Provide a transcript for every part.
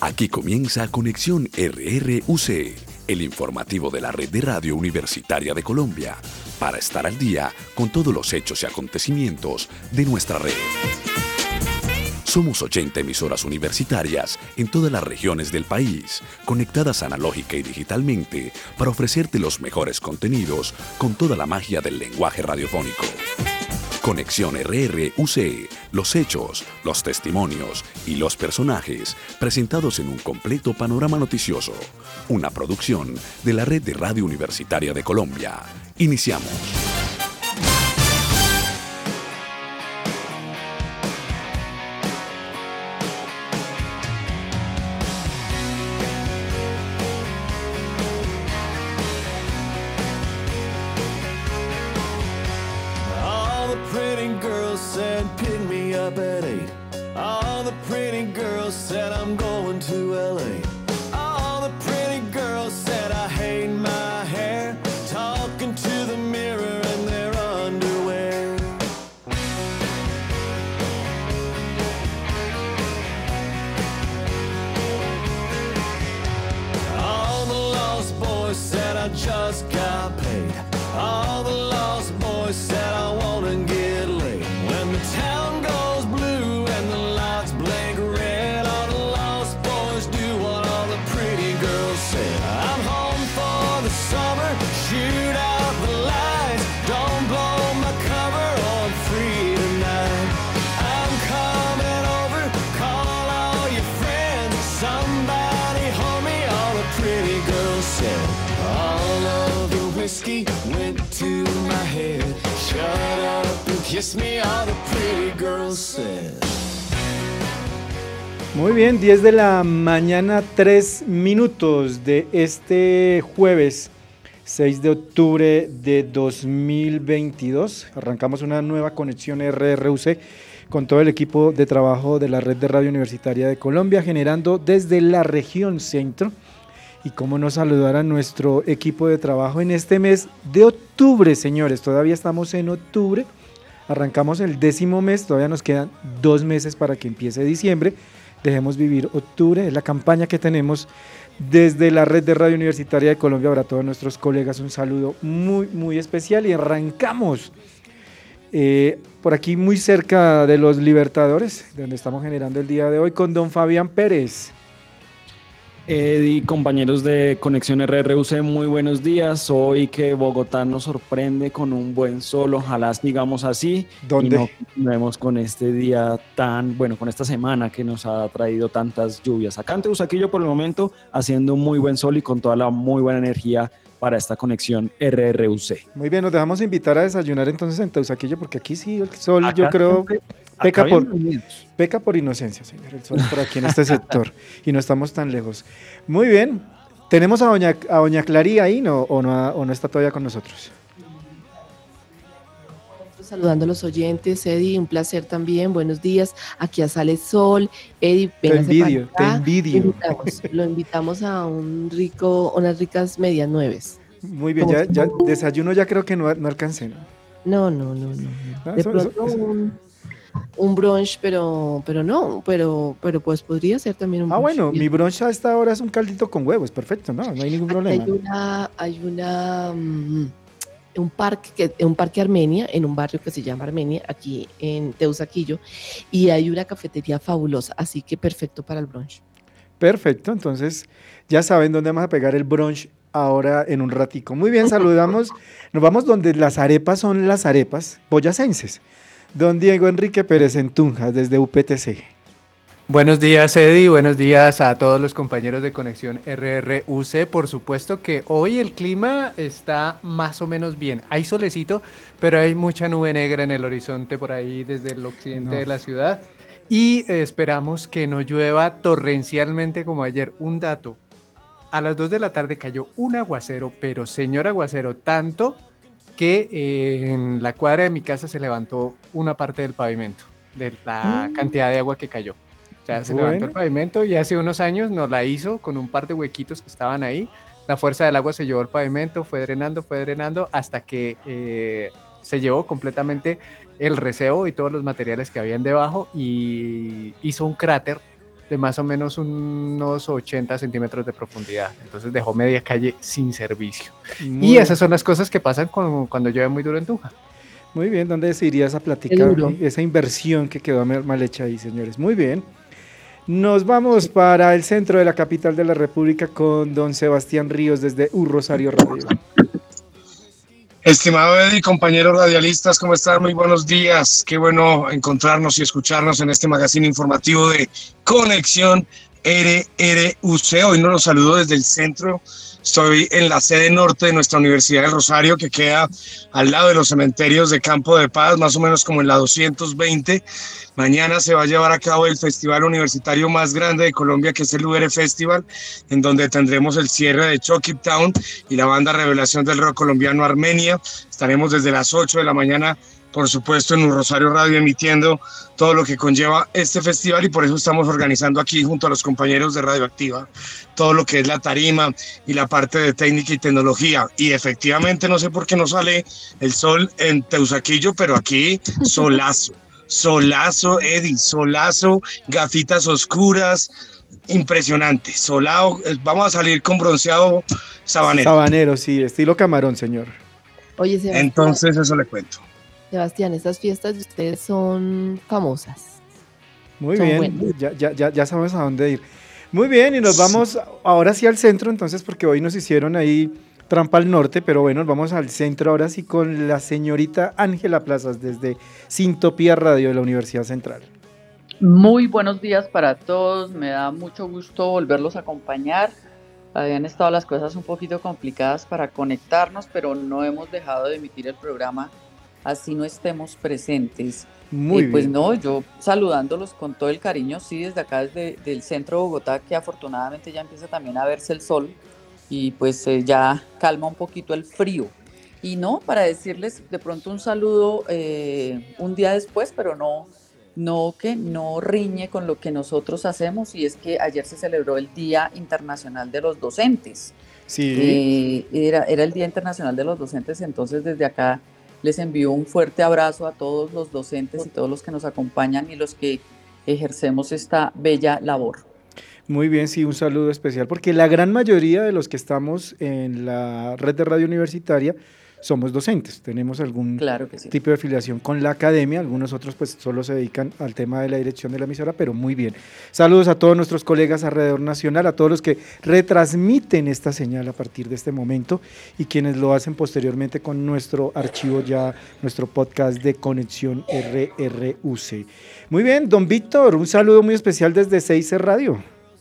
Aquí comienza Conexión RRUC, el informativo de la Red de Radio Universitaria de Colombia, para estar al día con todos los hechos y acontecimientos de nuestra red. Somos 80 emisoras universitarias en todas las regiones del país, conectadas analógica y digitalmente para ofrecerte los mejores contenidos con toda la magia del lenguaje radiofónico. Conexión RRUC, los hechos, los testimonios y los personajes presentados en un completo panorama noticioso. Una producción de la Red de Radio Universitaria de Colombia. Iniciamos. Muy bien, 10 de la mañana, 3 minutos de este jueves 6 de octubre de 2022. Arrancamos una nueva conexión RRUC con todo el equipo de trabajo de la Red de Radio Universitaria de Colombia, generando desde la región centro. Y cómo no saludar a nuestro equipo de trabajo en este mes de octubre, señores. Todavía estamos en octubre, arrancamos el 10º mes, todavía nos quedan 2 meses para que empiece diciembre. Dejemos vivir octubre, es la campaña que tenemos desde la Red de Radio Universitaria de Colombia. Para todos nuestros colegas un saludo muy especial y arrancamos por aquí muy cerca de los Libertadores, donde estamos generando el día de hoy con don Fabián Pérez. Eddie, compañeros de Conexión RRUC, muy buenos días. Hoy que Bogotá nos sorprende con un buen sol, ojalá sigamos así. ¿Dónde? Y no continuemos con este día con esta semana que nos ha traído tantas lluvias. Acá en Teusaquillo por el momento haciendo un muy buen sol y con toda la muy buena energía para esta Conexión RRUC. Muy bien, nos dejamos invitar a desayunar entonces en Teusaquillo, porque aquí sí el sol, acá yo creo... Peca por inocencia, señor, el sol por aquí en este sector y no estamos tan lejos. Muy bien, ¿tenemos a doña Claría ahí o no está todavía con nosotros? Saludando a los oyentes, Eddie, un placer también, buenos días, aquí sale sol, Eddie, véngase te envidio. Lo invitamos a unas ricas medias nueves. Muy bien, ya desayuno ya creo que no alcancé, ¿no? No. De pronto un brunch, pero pues podría ser también un brunch. Bueno, mi brunch a esta hora es un caldito con huevos, perfecto, no hay ningún problema. Hay un parque Armenia, en un barrio que se llama Armenia, aquí en Teusaquillo, y hay una cafetería fabulosa, así que perfecto para el brunch. Perfecto, entonces ya saben dónde vamos a pegar el brunch ahora en un ratico. Muy bien, saludamos, nos vamos donde las arepas son las arepas boyacenses. Don Diego Enrique Pérez en Tunja, desde UPTC. Buenos días, Eddie, buenos días a todos los compañeros de Conexión RRUC. Por supuesto que hoy el clima está más o menos bien. Hay solecito, pero hay mucha nube negra en el horizonte por ahí desde el occidente de la ciudad. Y esperamos que no llueva torrencialmente como ayer. Un dato, a las 2 de la tarde cayó un aguacero, pero señor aguacero, tanto que en la cuadra de mi casa se levantó una parte del pavimento, de la cantidad de agua que cayó. O sea, se levantó el pavimento y hace unos años nos la hizo con un par de huequitos que estaban ahí. La fuerza del agua se llevó el pavimento, fue drenando hasta que se llevó completamente el recebo y todos los materiales que habían debajo y hizo un cráter de más o menos unos 80 centímetros de profundidad. Entonces dejó media calle sin servicio. Y esas son las cosas que pasan cuando llueve muy duro en Tunja. Muy bien, ¿dónde se iría esa plática, esa inversión que quedó mal hecha ahí, señores? Muy bien. Nos vamos para el centro de la capital de la República con don Sebastián Ríos desde Rosario Radio. Estimado Eddie, compañeros radialistas, ¿cómo están? Muy buenos días. Qué bueno encontrarnos y escucharnos en este magazine informativo de Conexión RRUC. Hoy nos saludo desde el centro. Estoy en la sede norte de nuestra Universidad del Rosario, que queda al lado de los cementerios de Campo de Paz, más o menos como en la 220. Mañana se va a llevar a cabo el festival universitario más grande de Colombia, que es el UR Festival, en donde tendremos el cierre de Chucky Town y la banda Revelación del Rock Colombiano Armenia. Estaremos desde las 8 de la mañana, por supuesto, en Rosario Radio emitiendo todo lo que conlleva este festival, y por eso estamos organizando aquí junto a los compañeros de Radioactiva todo lo que es la tarima y la parte de técnica y tecnología. Y efectivamente, no sé por qué no sale el sol en Teusaquillo, pero aquí solazo. Solazo, Eddie, solazo, gafitas oscuras, impresionante, solado. Vamos a salir con bronceado sabanero. Sabanero, sí, estilo camarón, señor. Oye, Sebastián, entonces eso le cuento. Sebastián, estas fiestas de ustedes son famosas. Muy bien, ya sabemos a dónde ir. Muy bien, y nos vamos ahora sí al centro, entonces, porque hoy nos hicieron ahí trampa al norte, pero bueno, vamos al centro ahora sí con la señorita Ángela Plazas desde Sintopía Radio de la Universidad Central. Muy buenos días para todos, me da mucho gusto volverlos a acompañar. Habían estado las cosas un poquito complicadas para conectarnos, pero no hemos dejado de emitir el programa, así no estemos presentes. Muy pues bien. no, yo saludándolos con todo el cariño, sí, desde acá, desde el centro de Bogotá, que afortunadamente ya empieza también a verse el sol, y pues ya calma un poquito el frío. Y no, para decirles de pronto un saludo un día después, pero que no riñe con lo que nosotros hacemos, y es que ayer se celebró el Día Internacional de los Docentes. Sí. Era el Día Internacional de los Docentes, entonces desde acá les envío un fuerte abrazo a todos los docentes y todos los que nos acompañan y los que ejercemos esta bella labor. Muy bien, sí, un saludo especial, porque la gran mayoría de los que estamos en la red de radio universitaria somos docentes, tenemos algún tipo de afiliación con la academia, algunos otros pues solo se dedican al tema de la dirección de la emisora, pero muy bien. Saludos a todos nuestros colegas alrededor nacional, a todos los que retransmiten esta señal a partir de este momento y quienes lo hacen posteriormente con nuestro archivo ya, nuestro podcast de Conexión RRUC. Muy bien, don Víctor, un saludo muy especial desde 6C Radio.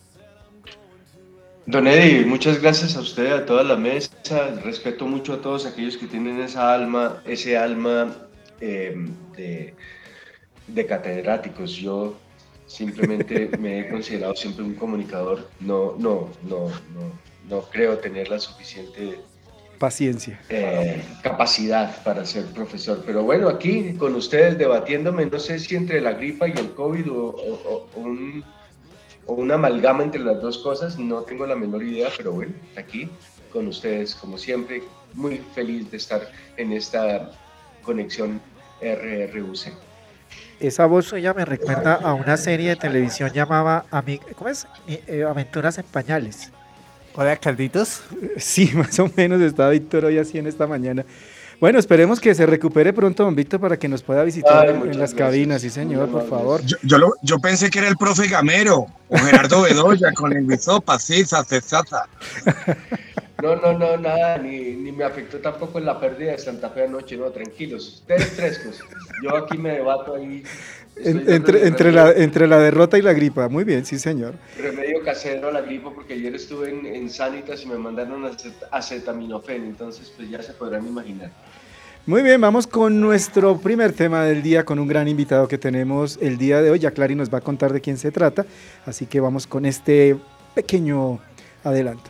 Don Eddie, muchas gracias a usted, a toda la mesa. Respeto mucho a todos aquellos que tienen ese alma de catedráticos. Yo simplemente me he considerado siempre un comunicador. No creo tener la suficiente paciencia, capacidad para ser profesor. Pero bueno, aquí con ustedes debatiéndome, no sé si entre la gripa y el COVID o una amalgama entre las dos cosas, no tengo la menor idea, pero bueno, aquí con ustedes, como siempre, muy feliz de estar en esta conexión RRUC. Esa voz suya me recuerda a una serie de televisión llamada Aventuras en Pañales. Hola, Calditos. Sí, más o menos está Víctor hoy así en esta mañana. Bueno, esperemos que se recupere pronto, don Víctor, para que nos pueda visitar en las cabinas. Sí, señor, por favor. Yo pensé que era el profe Gamero o Gerardo Bedoya con el bizopa, cezaza. No, nada, ni me afectó tampoco en la pérdida de Santa Fe anoche, no, tranquilos. Ustedes tres cosas. Yo aquí me debato ahí. Entre la derrota y la gripa, muy bien, sí, señor. Remedio casero a la gripa, porque ayer estuve en Sanitas y me mandaron acetaminofén, entonces pues ya se podrán imaginar. Muy bien, vamos con nuestro primer tema del día, con un gran invitado que tenemos el día de hoy. Ya Clary nos va a contar de quién se trata, así que vamos con este pequeño adelanto.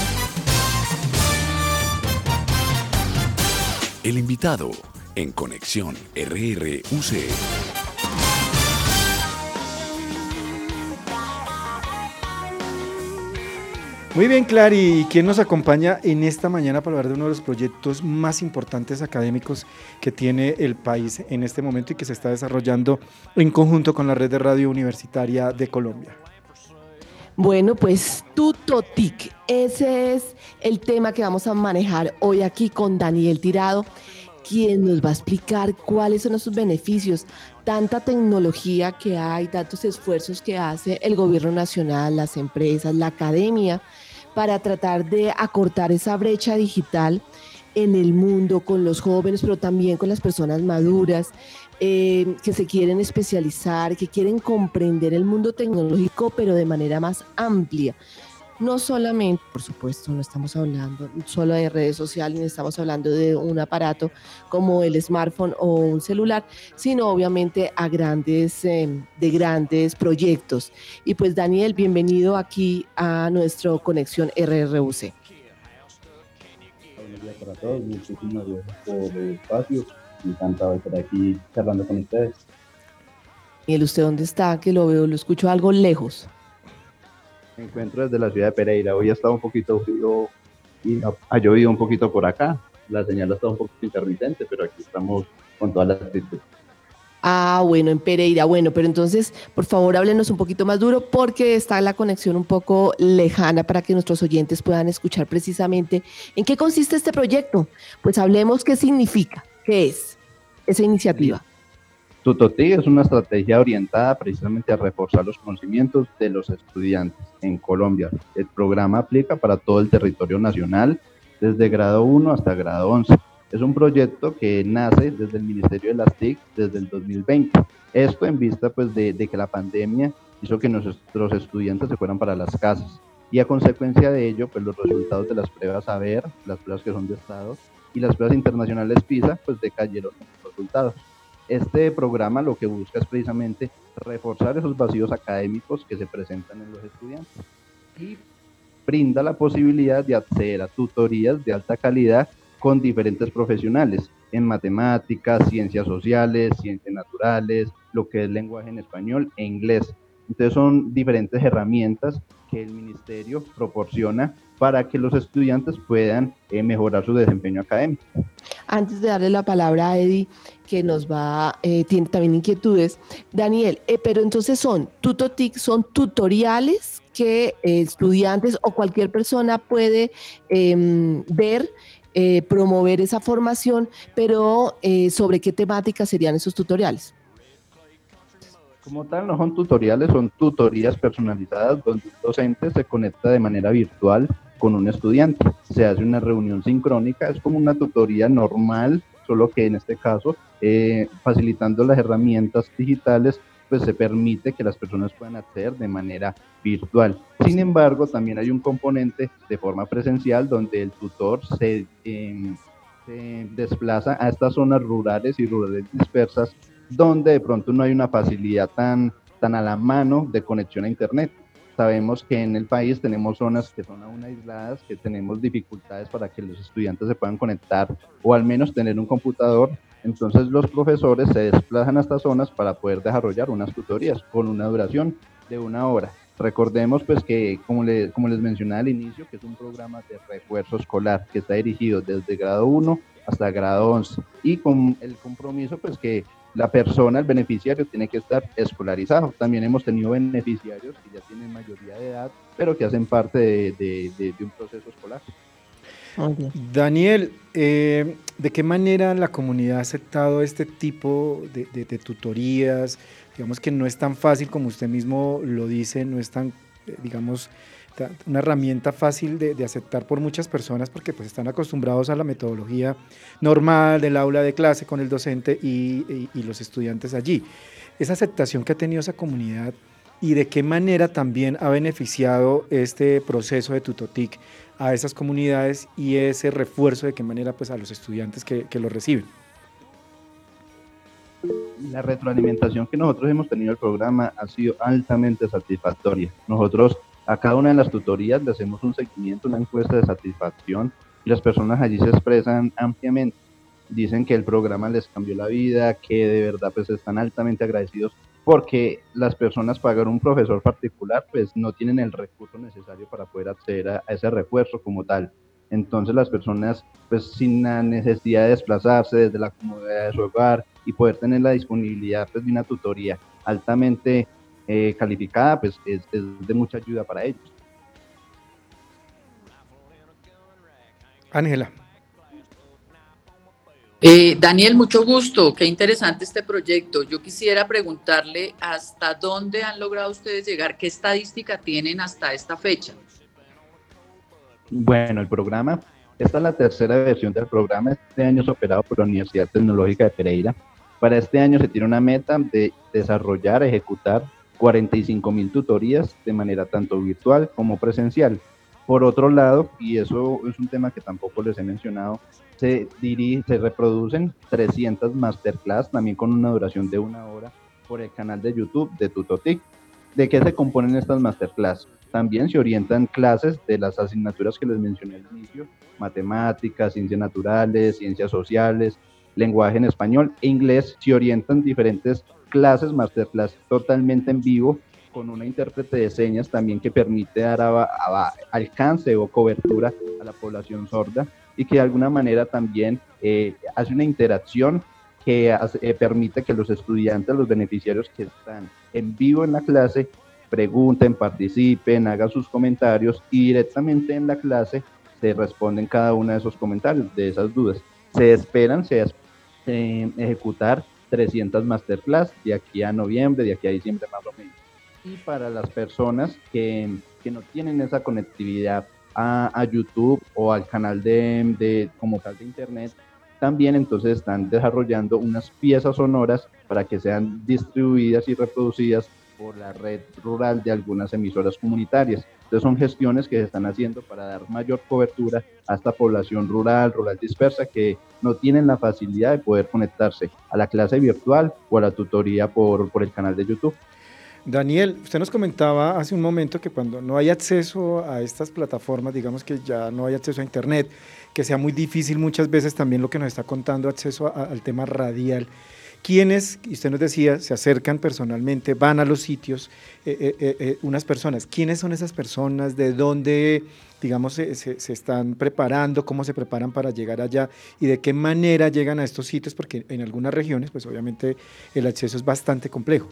El invitado en Conexión RRUC. Muy bien, Clary, ¿y quién nos acompaña en esta mañana para hablar de uno de los proyectos más importantes académicos que tiene el país en este momento y que se está desarrollando en conjunto con la red de radio universitaria de Colombia? Bueno, pues Tutotic, ese es el tema que vamos a manejar hoy aquí con Daniel Tirado, quien nos va a explicar cuáles son sus beneficios, tanta tecnología que hay, tantos esfuerzos que hace el gobierno nacional, las empresas, la academia, para tratar de acortar esa brecha digital en el mundo con los jóvenes, pero también con las personas maduras, que se quieren especializar, que quieren comprender el mundo tecnológico, pero de manera más amplia. No solamente, por supuesto, no estamos hablando solo de redes sociales, ni estamos hablando de un aparato como el smartphone o un celular, sino obviamente de grandes proyectos. Y pues Daniel, bienvenido aquí a nuestro Conexión RRUC. Buenos días para todos, muchísimas gracias por el espacio, encantado de estar aquí charlando con ustedes. Daniel, ¿usted dónde está? Que lo veo, lo escucho algo lejos. Me encuentro desde la ciudad de Pereira. Hoy ha estado un poquito frío y ha llovido un poquito por acá. La señal ha estado un poquito intermitente, pero aquí estamos con toda la actitud. Ah, bueno, en Pereira. Bueno, pero entonces, por favor, háblenos un poquito más duro porque está la conexión un poco lejana para que nuestros oyentes puedan escuchar precisamente en qué consiste este proyecto. Pues hablemos qué significa, qué es esa iniciativa. Tutotic es una estrategia orientada precisamente a reforzar los conocimientos de los estudiantes en Colombia. El programa aplica para todo el territorio nacional, desde grado 1 hasta grado 11. Es un proyecto que nace desde el Ministerio de las TIC desde el 2020. Esto en vista pues, de que la pandemia hizo que nuestros estudiantes se fueran para las casas. Y a consecuencia de ello, pues los resultados de las pruebas SABER, las pruebas que son de Estado, y las pruebas internacionales PISA, pues decayeron los resultados. Este programa lo que busca es precisamente reforzar esos vacíos académicos que se presentan en los estudiantes y brinda la posibilidad de acceder a tutorías de alta calidad con diferentes profesionales en matemáticas, ciencias sociales, ciencias naturales, lo que es lenguaje en español e inglés. Entonces son diferentes herramientas que el ministerio proporciona para que los estudiantes puedan mejorar su desempeño académico. Antes de darle la palabra a Eddie, que tiene también inquietudes, Daniel, pero entonces son tutoriales que estudiantes o cualquier persona puede ver, promover esa formación, pero ¿sobre qué temática serían esos tutoriales? Como tal, no son tutoriales, son tutorías personalizadas donde un docente se conecta de manera virtual con un estudiante. Se hace una reunión sincrónica, es como una tutoría normal, solo que en este caso, facilitando las herramientas digitales, pues se permite que las personas puedan acceder de manera virtual. Sin embargo, también hay un componente de forma presencial donde el tutor se desplaza a estas zonas rurales y rurales dispersas donde de pronto no hay una facilidad tan a la mano de conexión a internet. Sabemos que en el país tenemos zonas que son aún aisladas, que tenemos dificultades para que los estudiantes se puedan conectar o al menos tener un computador. Entonces los profesores se desplazan a estas zonas para poder desarrollar unas tutorías con una duración de 1 hora. Recordemos pues que, como les mencionaba al inicio, que es un programa de refuerzo escolar que está dirigido desde grado 1 hasta grado 11 y con el compromiso pues que la persona, el beneficiario, tiene que estar escolarizado. También hemos tenido beneficiarios que ya tienen mayoría de edad, pero que hacen parte de un proceso escolar. Daniel, ¿de qué manera la comunidad ha aceptado este tipo de tutorías? Digamos que no es tan fácil como usted mismo lo dice, no es tan, digamos, una herramienta fácil de aceptar por muchas personas porque pues están acostumbrados a la metodología normal del aula de clase con el docente y los estudiantes allí. Esa aceptación que ha tenido esa comunidad y de qué manera también ha beneficiado este proceso de Tutotic a esas comunidades y ese refuerzo de qué manera pues a los estudiantes que lo reciben. La retroalimentación que nosotros hemos tenido del programa ha sido altamente satisfactoria. Nosotros a cada una de las tutorías le hacemos un seguimiento, una encuesta de satisfacción y las personas allí se expresan ampliamente. Dicen que el programa les cambió la vida, que de verdad pues están altamente agradecidos porque las personas pagar un profesor particular pues no tienen el recurso necesario para poder acceder a ese refuerzo como tal. Entonces las personas pues sin la necesidad de desplazarse desde la comodidad de su hogar y poder tener la disponibilidad pues, de una tutoría altamente calificada, pues es de mucha ayuda para ellos. Ángela. Daniel, mucho gusto, qué interesante este proyecto. Yo quisiera preguntarle hasta dónde han logrado ustedes llegar, qué estadística tienen hasta esta fecha. Bueno, esta es la tercera versión del programa. Este año es operado por la Universidad Tecnológica de Pereira. Para este año se tiene una meta de desarrollar, ejecutar 45.000 tutorías de manera tanto virtual como presencial. Por otro lado, y eso es un tema que tampoco les he mencionado, se reproducen 300 masterclass, también con una duración de 1 hora, por el canal de YouTube de Tutotic. ¿De qué se componen estas masterclass? También se orientan clases de las asignaturas que les mencioné al inicio: matemáticas, ciencias naturales, ciencias sociales, lenguaje en español e inglés. Se orientan diferentes clases, masterclass totalmente en vivo, con una intérprete de señas también que permite dar alcance o cobertura a la población sorda, y que de alguna manera también hace una interacción que permite que los estudiantes, los beneficiarios que están en vivo en la clase, pregunten, participen, hagan sus comentarios, y directamente en la clase se responden cada uno de esos comentarios, de esas dudas. Se esperan ejecutar 300 masterclass de aquí a noviembre, de aquí a diciembre más o menos. Y para las personas que no tienen esa conectividad a YouTube o al canal como tal de internet, también entonces están desarrollando unas piezas sonoras para que sean distribuidas y reproducidas por la red rural de algunas emisoras comunitarias. Entonces son gestiones que se están haciendo para dar mayor cobertura a esta población rural dispersa, que no tienen la facilidad de poder conectarse a la clase virtual o a la tutoría por el canal de YouTube. Daniel, usted nos comentaba hace un momento que cuando no hay acceso a estas plataformas, digamos que ya no hay acceso a internet, que sea muy difícil muchas veces también lo que nos está contando, acceso al tema radial. ¿Quiénes, y usted nos decía, se acercan personalmente, van a los sitios, unas personas? ¿Quiénes son esas personas? ¿De dónde, digamos, se están preparando? ¿Cómo se preparan para llegar allá? ¿Y de qué manera llegan a estos sitios? Porque en algunas regiones, pues obviamente el acceso es bastante complejo.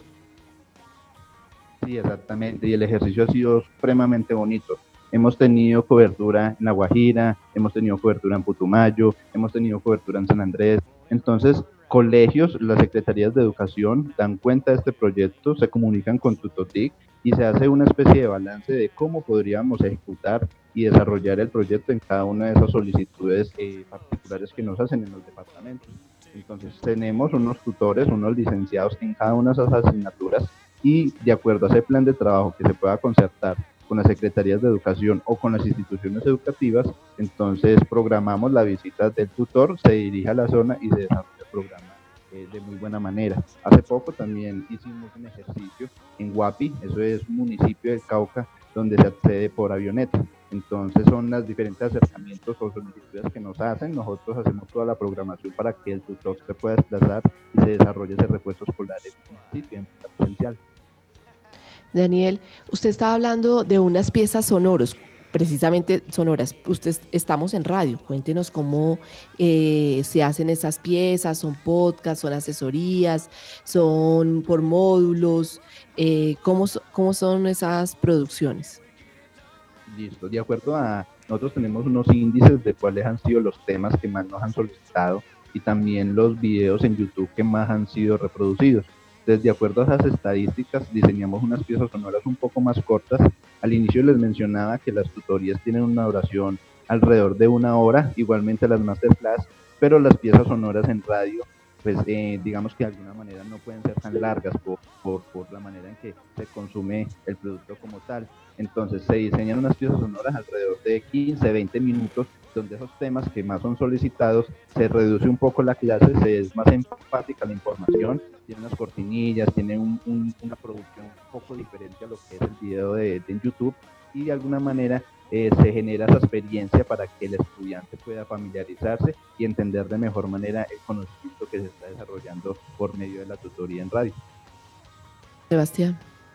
Sí, exactamente, y el ejercicio ha sido supremamente bonito. Hemos tenido cobertura en La Guajira, hemos tenido cobertura en Putumayo, hemos tenido cobertura en San Andrés. Entonces, colegios, las secretarías de educación dan cuenta de este proyecto, se comunican con Tutotic y se hace una especie de balance de cómo podríamos ejecutar y desarrollar el proyecto en cada una de esas solicitudes particulares que nos hacen en los departamentos. Entonces, tenemos unos tutores, unos licenciados en cada una de esas asignaturas, y de acuerdo a ese plan de trabajo que se pueda concertar con las secretarías de educación o con las instituciones educativas, entonces programamos la visita del tutor, se dirige a la zona y se desarrolla el programa de muy buena manera. Hace poco también hicimos un ejercicio en Guapi, eso es un municipio del Cauca, donde se accede por avioneta. Entonces son los diferentes acercamientos o solicitudes que nos hacen. Nosotros hacemos toda la programación para que el tutor se pueda desplazar y se desarrolle ese refuerzo escolar en un sitio en presencial. Daniel, usted estaba hablando de unas piezas sonoras, precisamente sonoras. Estamos en radio, cuéntenos cómo se hacen esas piezas. ¿Son podcasts, son asesorías, son por módulos? ¿Cómo son esas producciones? Listo, de acuerdo a nosotros tenemos unos índices de cuáles han sido los temas que más nos han solicitado y también los videos en YouTube que más han sido reproducidos. Entonces, de acuerdo a esas estadísticas, diseñamos unas piezas sonoras un poco más cortas. Al inicio les mencionaba que las tutorías tienen una duración alrededor de 1 hora, igualmente las masterclass, pero las piezas sonoras en radio, pues digamos que de alguna manera no pueden ser tan largas por la manera en que se consume el producto como tal. Entonces se diseñan unas piezas sonoras alrededor de 15, 20 minutos, donde esos temas que más son solicitados, se reduce un poco la clase, se es más empática la información, tiene unas cortinillas, tiene una producción un poco diferente a lo que es el video de YouTube, y de alguna manera se genera esa experiencia para que el estudiante pueda familiarizarse y entender de mejor manera el conocimiento que se está desarrollando por medio de la tutoría en radio. Sebastián.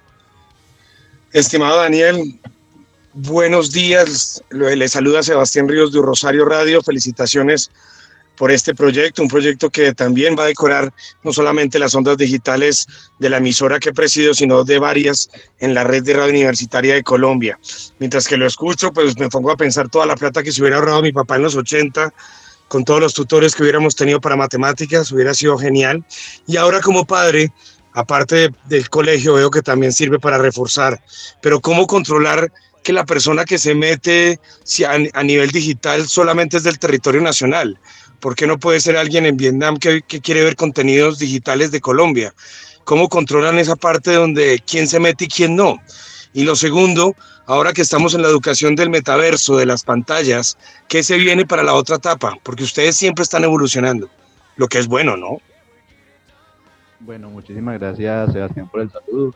Estimado Daniel, buenos días. Le saluda Sebastián Ríos de Rosario Radio. Felicitaciones por este proyecto, un proyecto que también va a decorar no solamente las ondas digitales de la emisora que presido, sino de varias en la red de radio universitaria de Colombia. Mientras que lo escucho, pues me pongo a pensar toda la plata que se hubiera ahorrado mi papá en los 80, con todos los tutores que hubiéramos tenido para matemáticas, hubiera sido genial. Y ahora como padre, aparte del colegio, veo que también sirve para reforzar. Pero ¿cómo controlar que la persona que se mete si a nivel digital solamente es del territorio nacional? ¿Por qué no puede ser alguien en Vietnam que quiere ver contenidos digitales de Colombia? ¿Cómo controlan esa parte donde quién se mete y quién no? Y lo segundo, ahora que estamos en la educación del metaverso, de las pantallas, ¿qué se viene para la otra etapa? Porque ustedes siempre están evolucionando, lo que es bueno, ¿no? Bueno, muchísimas gracias, Sebastián, por el saludo.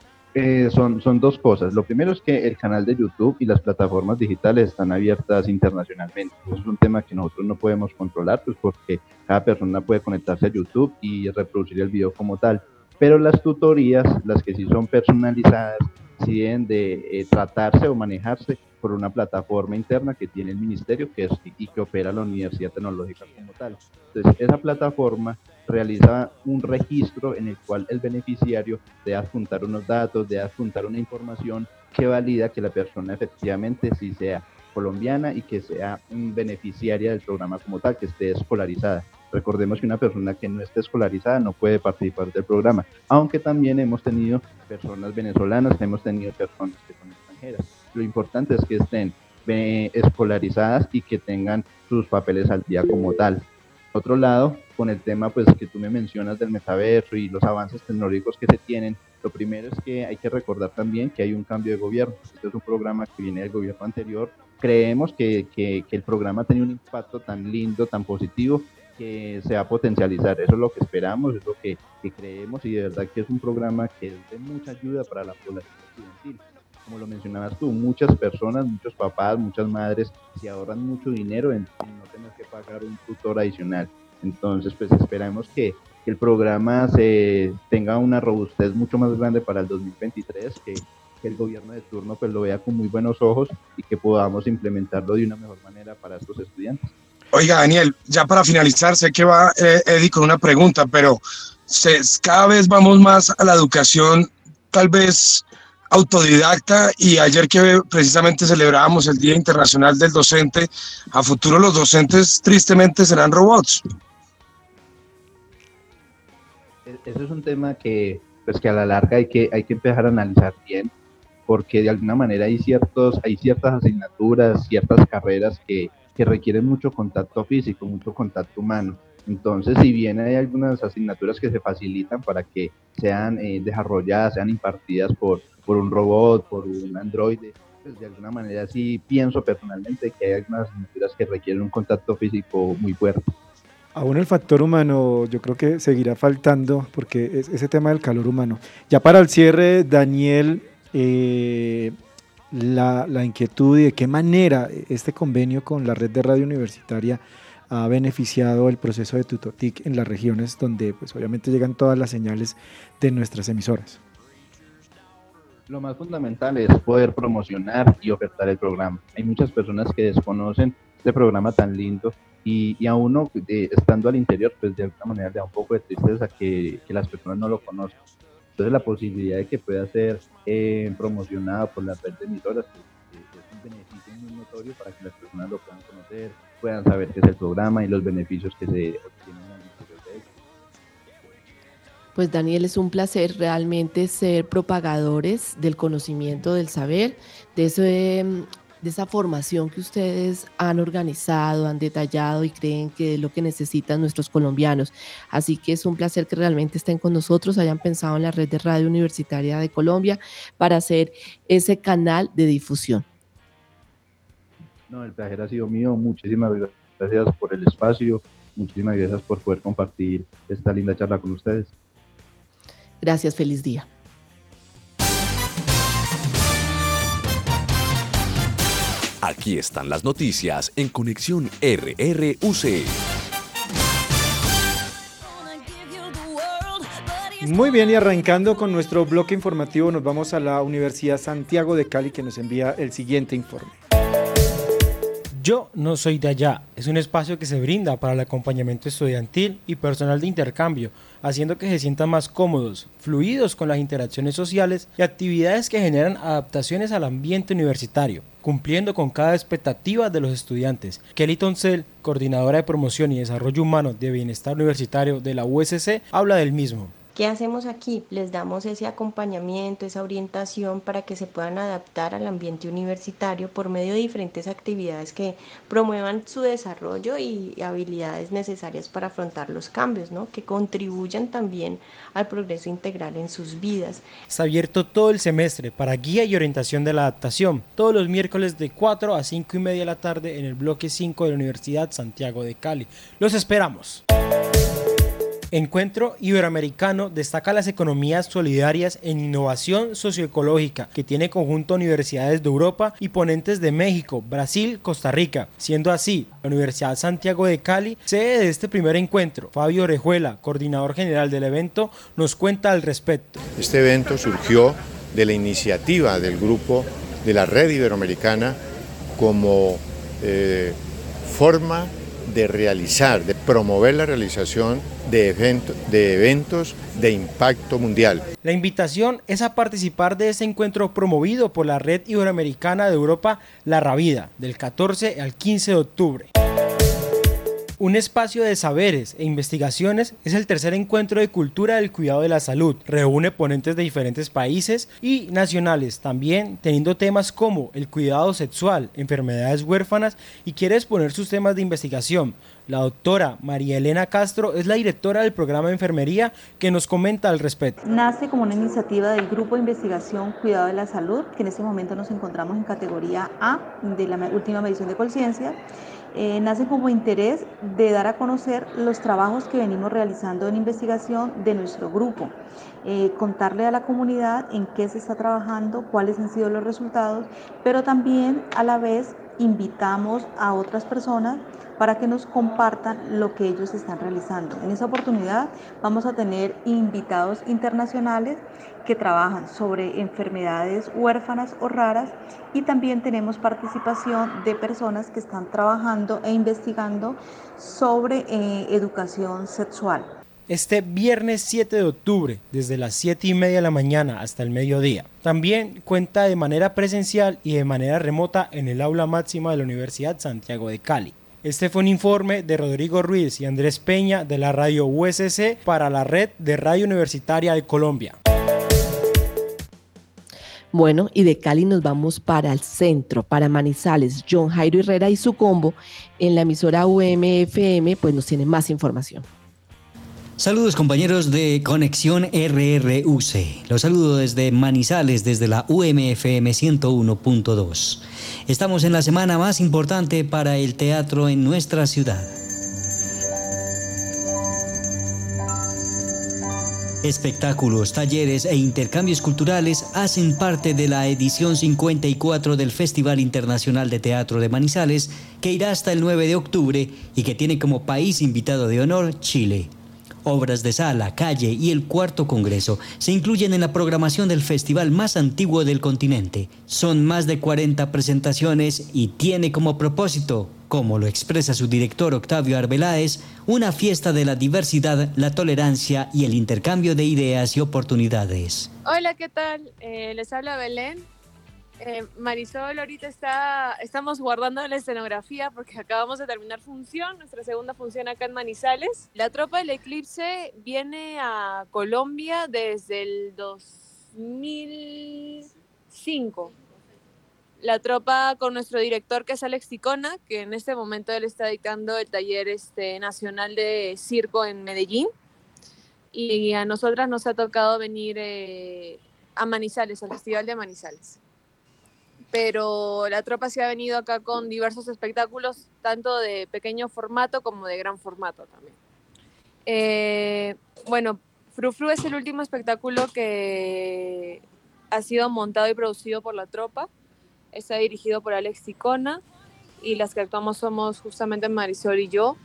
Son dos cosas. Lo primero es que el canal de YouTube y las plataformas digitales están abiertas internacionalmente. Eso es un tema que nosotros no podemos controlar, pues porque cada persona puede conectarse a YouTube y reproducir el video como tal. Pero las tutorías, las que sí son personalizadas, sí deben de tratarse o manejarse por una plataforma interna que tiene el ministerio y que opera la Universidad Tecnológica como tal. Entonces, esa plataforma realiza un registro en el cual el beneficiario debe adjuntar unos datos, debe adjuntar una información que valida que la persona efectivamente sí sea colombiana y que sea beneficiaria del programa como tal, que esté escolarizada. Recordemos que una persona que no esté escolarizada no puede participar del programa, aunque también hemos tenido personas venezolanas, hemos tenido personas que son extranjeras. Lo importante es que estén escolarizadas y que tengan sus papeles al día como tal. Por otro lado, con el tema pues que tú me mencionas del metaverso y los avances tecnológicos que se tienen, lo primero es que hay que recordar también que hay un cambio de gobierno. Este es un programa que viene del gobierno anterior. Creemos que el programa tiene un impacto tan lindo, tan positivo, que se va a potencializar. Eso es lo que esperamos, es lo que creemos, y de verdad que es un programa que es de mucha ayuda para la población estudiantil. Como lo mencionabas tú, muchas personas, muchos papás, muchas madres se ahorran mucho dinero en no tener que pagar un tutor adicional. Entonces, pues esperamos que el programa tenga una robustez mucho más grande para el 2023, que el gobierno de turno pues lo vea con muy buenos ojos y que podamos implementarlo de una mejor manera para estos estudiantes. Oiga, Daniel, ya para finalizar, sé que va Eddie con una pregunta, pero cada vez vamos más a la educación, tal vez autodidacta, y ayer que precisamente celebrábamos el Día Internacional del Docente, a futuro los docentes tristemente serán robots. Ese es un tema que a la larga hay que empezar a analizar bien, porque de alguna manera hay ciertas asignaturas, ciertas carreras que requieren mucho contacto físico, mucho contacto humano. Entonces, si bien hay algunas asignaturas que se facilitan para que sean desarrolladas, sean impartidas por un robot, por un androide, pues de alguna manera sí pienso personalmente que hay algunas asignaturas que requieren un contacto físico muy fuerte. Aún el factor humano yo creo que seguirá faltando, porque es ese tema del calor humano. Ya para el cierre, Daniel, la inquietud y de qué manera este convenio con la red de radio universitaria ha beneficiado el proceso de Tutotic en las regiones donde pues obviamente llegan todas las señales de nuestras emisoras. Lo más fundamental es poder promocionar y ofertar el programa. Hay muchas personas que desconocen este programa tan lindo y a uno estando al interior pues de alguna manera le da un poco de tristeza que las personas no lo conozcan. Entonces la posibilidad de que pueda ser promocionado por la red de emisoras pues, es un beneficio muy notorio para que las personas lo puedan conocer, puedan saber qué es el programa y los beneficios que se obtienen al interior de él. Pues Daniel, es un placer realmente ser propagadores del conocimiento, del saber, de esa formación que ustedes han organizado, han detallado y creen que es lo que necesitan nuestros colombianos. Así que es un placer que realmente estén con nosotros, hayan pensado en la red de radio universitaria de Colombia para hacer ese canal de difusión. No, el placer ha sido mío. Muchísimas gracias por el espacio, muchísimas gracias por poder compartir esta linda charla con ustedes. Gracias, feliz día. Aquí están las noticias en Conexión RRUC. Muy bien, y arrancando con nuestro bloque informativo, nos vamos a la Universidad Santiago de Cali, que nos envía el siguiente informe. Yo no soy de allá, es un espacio que se brinda para el acompañamiento estudiantil y personal de intercambio, haciendo que se sientan más cómodos, fluidos con las interacciones sociales y actividades que generan adaptaciones al ambiente universitario, cumpliendo con cada expectativa de los estudiantes. Kelly Toncel, coordinadora de promoción y desarrollo humano de bienestar universitario de la USC, habla del mismo. ¿Qué hacemos aquí? Les damos ese acompañamiento, esa orientación para que se puedan adaptar al ambiente universitario por medio de diferentes actividades que promuevan su desarrollo y habilidades necesarias para afrontar los cambios, ¿no? Que contribuyan también al progreso integral en sus vidas. Está abierto todo el semestre para guía y orientación de la adaptación, todos los miércoles de 4 a 5:30 de la tarde en el bloque 5 de la Universidad Santiago de Cali. ¡Los esperamos! Encuentro Iberoamericano destaca las economías solidarias en innovación socioecológica que tiene conjunto a universidades de Europa y ponentes de México, Brasil, Costa Rica. Siendo así, la Universidad Santiago de Cali, sede de este primer encuentro. Fabio Orejuela, coordinador general del evento, nos cuenta al respecto. Este evento surgió de la iniciativa del grupo de la Red Iberoamericana como forma de realizar, de promover la realización de eventos de impacto mundial. La invitación es a participar de este encuentro promovido por la Red Iberoamericana de Europa, La Ravida, del 14 al 15 de octubre. Un espacio de saberes e investigaciones es el tercer encuentro de cultura del cuidado de la salud. Reúne ponentes de diferentes países y nacionales, también teniendo temas como el cuidado sexual, enfermedades huérfanas y quiere exponer sus temas de investigación. La doctora María Elena Castro es la directora del programa de enfermería que nos comenta al respecto. Nace como una iniciativa del Grupo de Investigación Cuidado de la Salud, que en este momento nos encontramos en categoría A de la última medición de conciencia. Nace como interés de dar a conocer los trabajos que venimos realizando en investigación de nuestro grupo, contarle a la comunidad en qué se está trabajando, cuáles han sido los resultados, pero también a la vez invitamos a otras personas para que nos compartan lo que ellos están realizando. En esa oportunidad vamos a tener invitados internacionales que trabajan sobre enfermedades huérfanas o raras y también tenemos participación de personas que están trabajando e investigando sobre educación sexual. Este viernes 7 de octubre, desde las 7:30 de la mañana hasta el mediodía. También cuenta de manera presencial y de manera remota en el aula máxima de la Universidad Santiago de Cali. Este fue un informe de Rodrigo Ruiz y Andrés Peña de la radio USC para la Red de Radio Universitaria de Colombia. Bueno, y de Cali nos vamos para el centro, para Manizales. John Jairo Herrera y su combo en la emisora UMFM pues nos tienen más información. Saludos compañeros de Conexión RRUC. Los saludo desde Manizales, desde la UMFM 101.2. Estamos en la semana más importante para el teatro en nuestra ciudad. Espectáculos, talleres e intercambios culturales hacen parte de la edición 54 del Festival Internacional de Teatro de Manizales, que irá hasta el 9 de octubre y que tiene como país invitado de honor Chile. Obras de sala, calle y el cuarto congreso se incluyen en la programación del festival más antiguo del continente. Son más de 40 presentaciones y tiene como propósito, como lo expresa su director Octavio Arbeláez, una fiesta de la diversidad, la tolerancia y el intercambio de ideas y oportunidades. Hola, ¿qué tal? Les habla Belén. Marisol, ahorita estamos guardando la escenografía porque acabamos de terminar función, nuestra segunda función acá en Manizales. La Tropa del Eclipse viene a Colombia desde el 2005. La tropa con nuestro director que es Alex Ticona, que en este momento él está dictando el taller nacional de circo en Medellín. Y a nosotras nos ha tocado venir a Manizales, al Festival de Manizales. Pero la tropa se ha venido acá con diversos espectáculos, tanto de pequeño formato como de gran formato también. Bueno, Fru Fru es el último espectáculo que ha sido montado y producido por la tropa. Está dirigido por Alex Ticona y las que actuamos somos justamente Marisol y yo.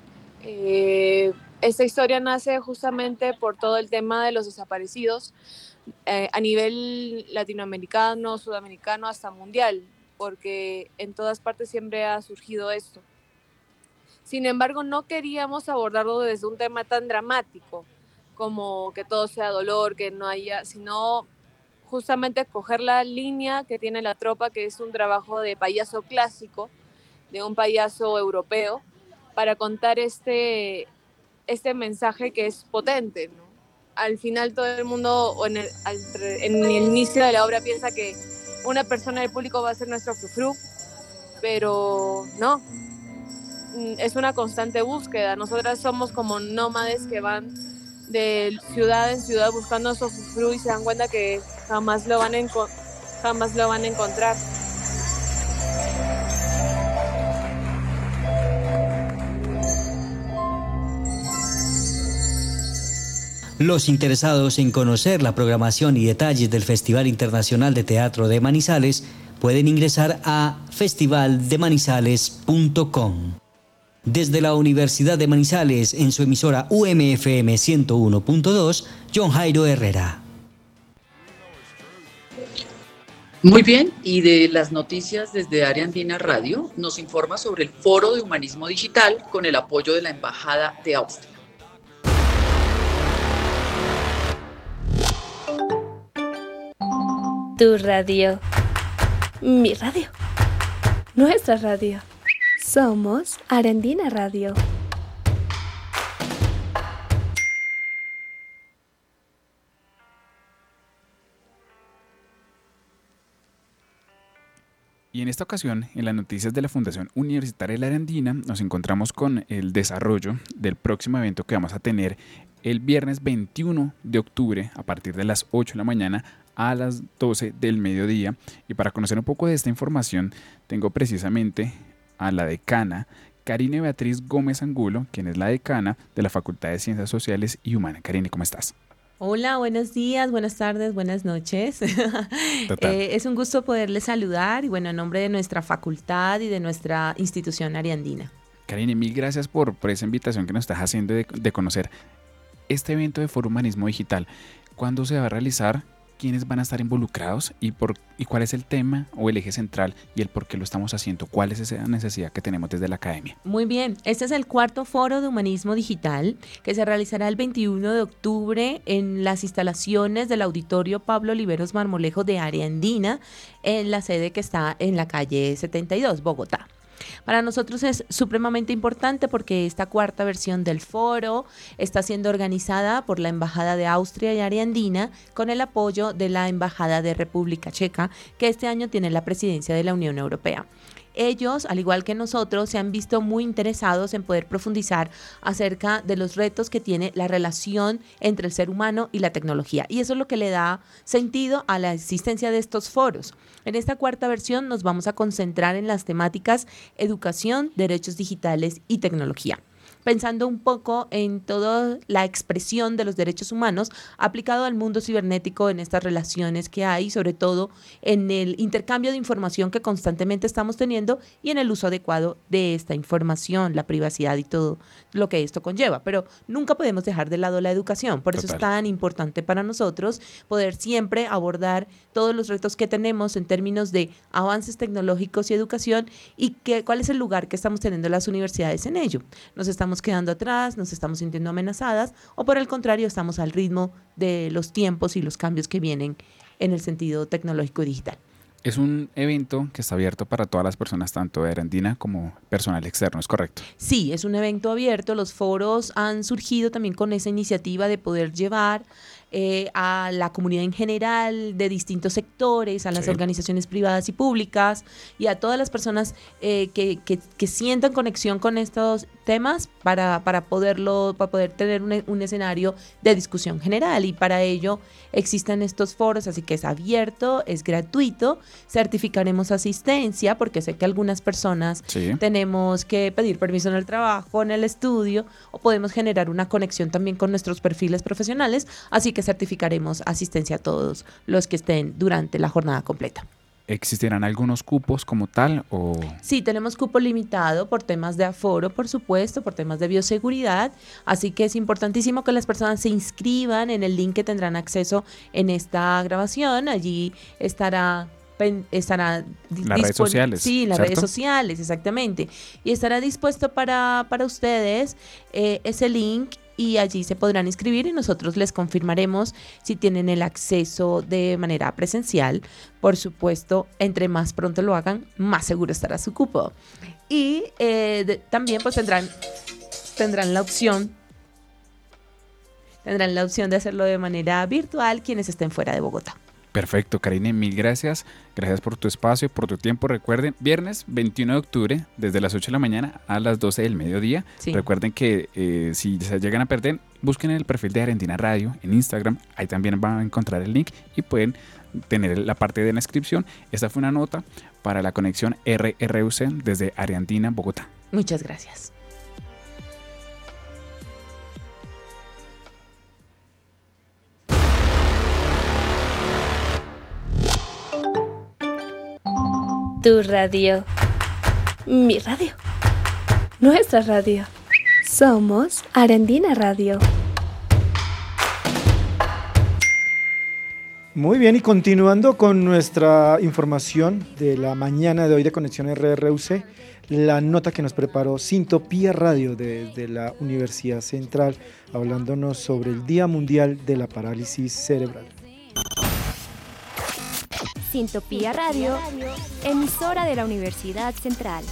Esta historia nace justamente por todo el tema de los desaparecidos a nivel latinoamericano, sudamericano, hasta mundial, porque en todas partes siempre ha surgido esto. Sin embargo, no queríamos abordarlo desde un tema tan dramático como que todo sea dolor, que no haya, sino justamente coger la línea que tiene la tropa, que es un trabajo de payaso clásico, de un payaso europeo, para contar este mensaje que es potente, ¿no? Al final todo el mundo en el inicio de la obra piensa que una persona del público va a ser nuestro frufru, pero no, es una constante búsqueda. Nosotras somos como nómades que van de ciudad en ciudad buscando su frufru y se dan cuenta que jamás lo van a encontrar. Los interesados en conocer la programación y detalles del Festival Internacional de Teatro de Manizales pueden ingresar a festivaldemanizales.com. Desde la Universidad de Manizales, en su emisora UMFM 101.2, John Jairo Herrera. Muy bien, y de las noticias desde Área Andina Radio nos informa sobre el Foro de Humanismo Digital con el apoyo de la Embajada de Austria. Tu radio. Mi radio. Nuestra radio. Somos Arandina Radio. Y en esta ocasión, en las noticias de la Fundación Universitaria de la Arandina, nos encontramos con el desarrollo del próximo evento que vamos a tener el viernes 21 de octubre a partir de las 8 de la mañana a las 12 del mediodía. Y para conocer un poco de esta información, tengo precisamente a la decana Karine Beatriz Gómez Angulo, quien es la decana de la Facultad de Ciencias Sociales y Humanas. Karine, ¿cómo estás? Hola, buenos días, buenas tardes, buenas noches. Es un gusto poderles saludar y bueno, en nombre de nuestra facultad y de nuestra institución ariandina. Karine, mil gracias por esa invitación que nos estás haciendo de conocer este evento de Foro Humanismo Digital. ¿Cuándo se va a realizar? ¿Quiénes van a estar involucrados? ¿Y cuál es el tema o el eje central y el por qué lo estamos haciendo? ¿Cuál es esa necesidad que tenemos desde la academia? Muy bien, este es el cuarto Foro de Humanismo Digital que se realizará el 21 de octubre en las instalaciones del Auditorio Pablo Oliveros Marmolejo de Área Andina, en la sede que está en la calle 72, Bogotá. Para nosotros es supremamente importante porque esta cuarta versión del foro está siendo organizada por la Embajada de Austria y Área Andina con el apoyo de la Embajada de República Checa, que este año tiene la presidencia de la Unión Europea. Ellos, al igual que nosotros, se han visto muy interesados en poder profundizar acerca de los retos que tiene la relación entre el ser humano y la tecnología. Y eso es lo que le da sentido a la existencia de estos foros. En esta cuarta versión nos vamos a concentrar en las temáticas educación, derechos digitales y tecnología, pensando un poco en toda la expresión de los derechos humanos aplicado al mundo cibernético, en estas relaciones que hay, sobre todo en el intercambio de información que constantemente estamos teniendo y en el uso adecuado de esta información, la privacidad y todo lo que esto conlleva. Pero nunca podemos dejar de lado la educación, por eso es tan importante para nosotros poder siempre abordar todos los retos que tenemos en términos de avances tecnológicos y educación y cuál es el lugar que estamos teniendo las universidades en ello. Nos estamos quedando atrás, nos estamos sintiendo amenazadas o por el contrario estamos al ritmo de los tiempos y los cambios que vienen en el sentido tecnológico y digital. Es un evento que está abierto para todas las personas, tanto de Arandina como personal externo, ¿es correcto? Sí, es un evento abierto. Los foros han surgido también con esa iniciativa de poder llevar a la comunidad en general, de distintos sectores, a las organizaciones privadas y públicas y a todas las personas que sientan conexión con estos temas para poder tener un escenario de discusión general, y para ello existen estos foros, así que es abierto, es gratuito, certificaremos asistencia porque sé que algunas personas tenemos que pedir permiso en el trabajo, en el estudio, o podemos generar una conexión también con nuestros perfiles profesionales, así que certificaremos asistencia a todos los que estén durante la jornada completa. ¿Existirán algunos cupos como tal o...? Sí, tenemos cupo limitado por temas de aforo, por supuesto, por temas de bioseguridad, así que es importantísimo que las personas se inscriban en el link que tendrán acceso en esta grabación. Allí estará estará las redes sociales. Sí, las ¿cierto? redes sociales, exactamente. Y estará dispuesto para ustedes ese link, y allí se podrán inscribir y nosotros les confirmaremos si tienen el acceso de manera presencial. Por supuesto, entre más pronto lo hagan, más seguro estará su cupo. Y también pues tendrán la opción de hacerlo de manera virtual quienes estén fuera de Bogotá. Perfecto, Karine, mil gracias. Gracias por tu espacio, por tu tiempo. Recuerden, viernes 21 de octubre, desde las 8 de la mañana a las 12 del mediodía. Sí. Recuerden que si se llegan a perder, busquen el perfil de Argentina Radio en Instagram. Ahí también van a encontrar el link y pueden tener la parte de la inscripción. Esta fue una nota para la conexión RRUC desde Argentina, Bogotá. Muchas gracias. Tu radio. Mi radio. Nuestra radio. Somos Arandina Radio. Muy bien, y continuando con nuestra información de la mañana de hoy de Conexión RRUC, la nota que nos preparó Sintopía Radio desde la Universidad Central, hablándonos sobre el Día Mundial de la Parálisis Cerebral. Sintopía Radio, emisora de la Universidad Central.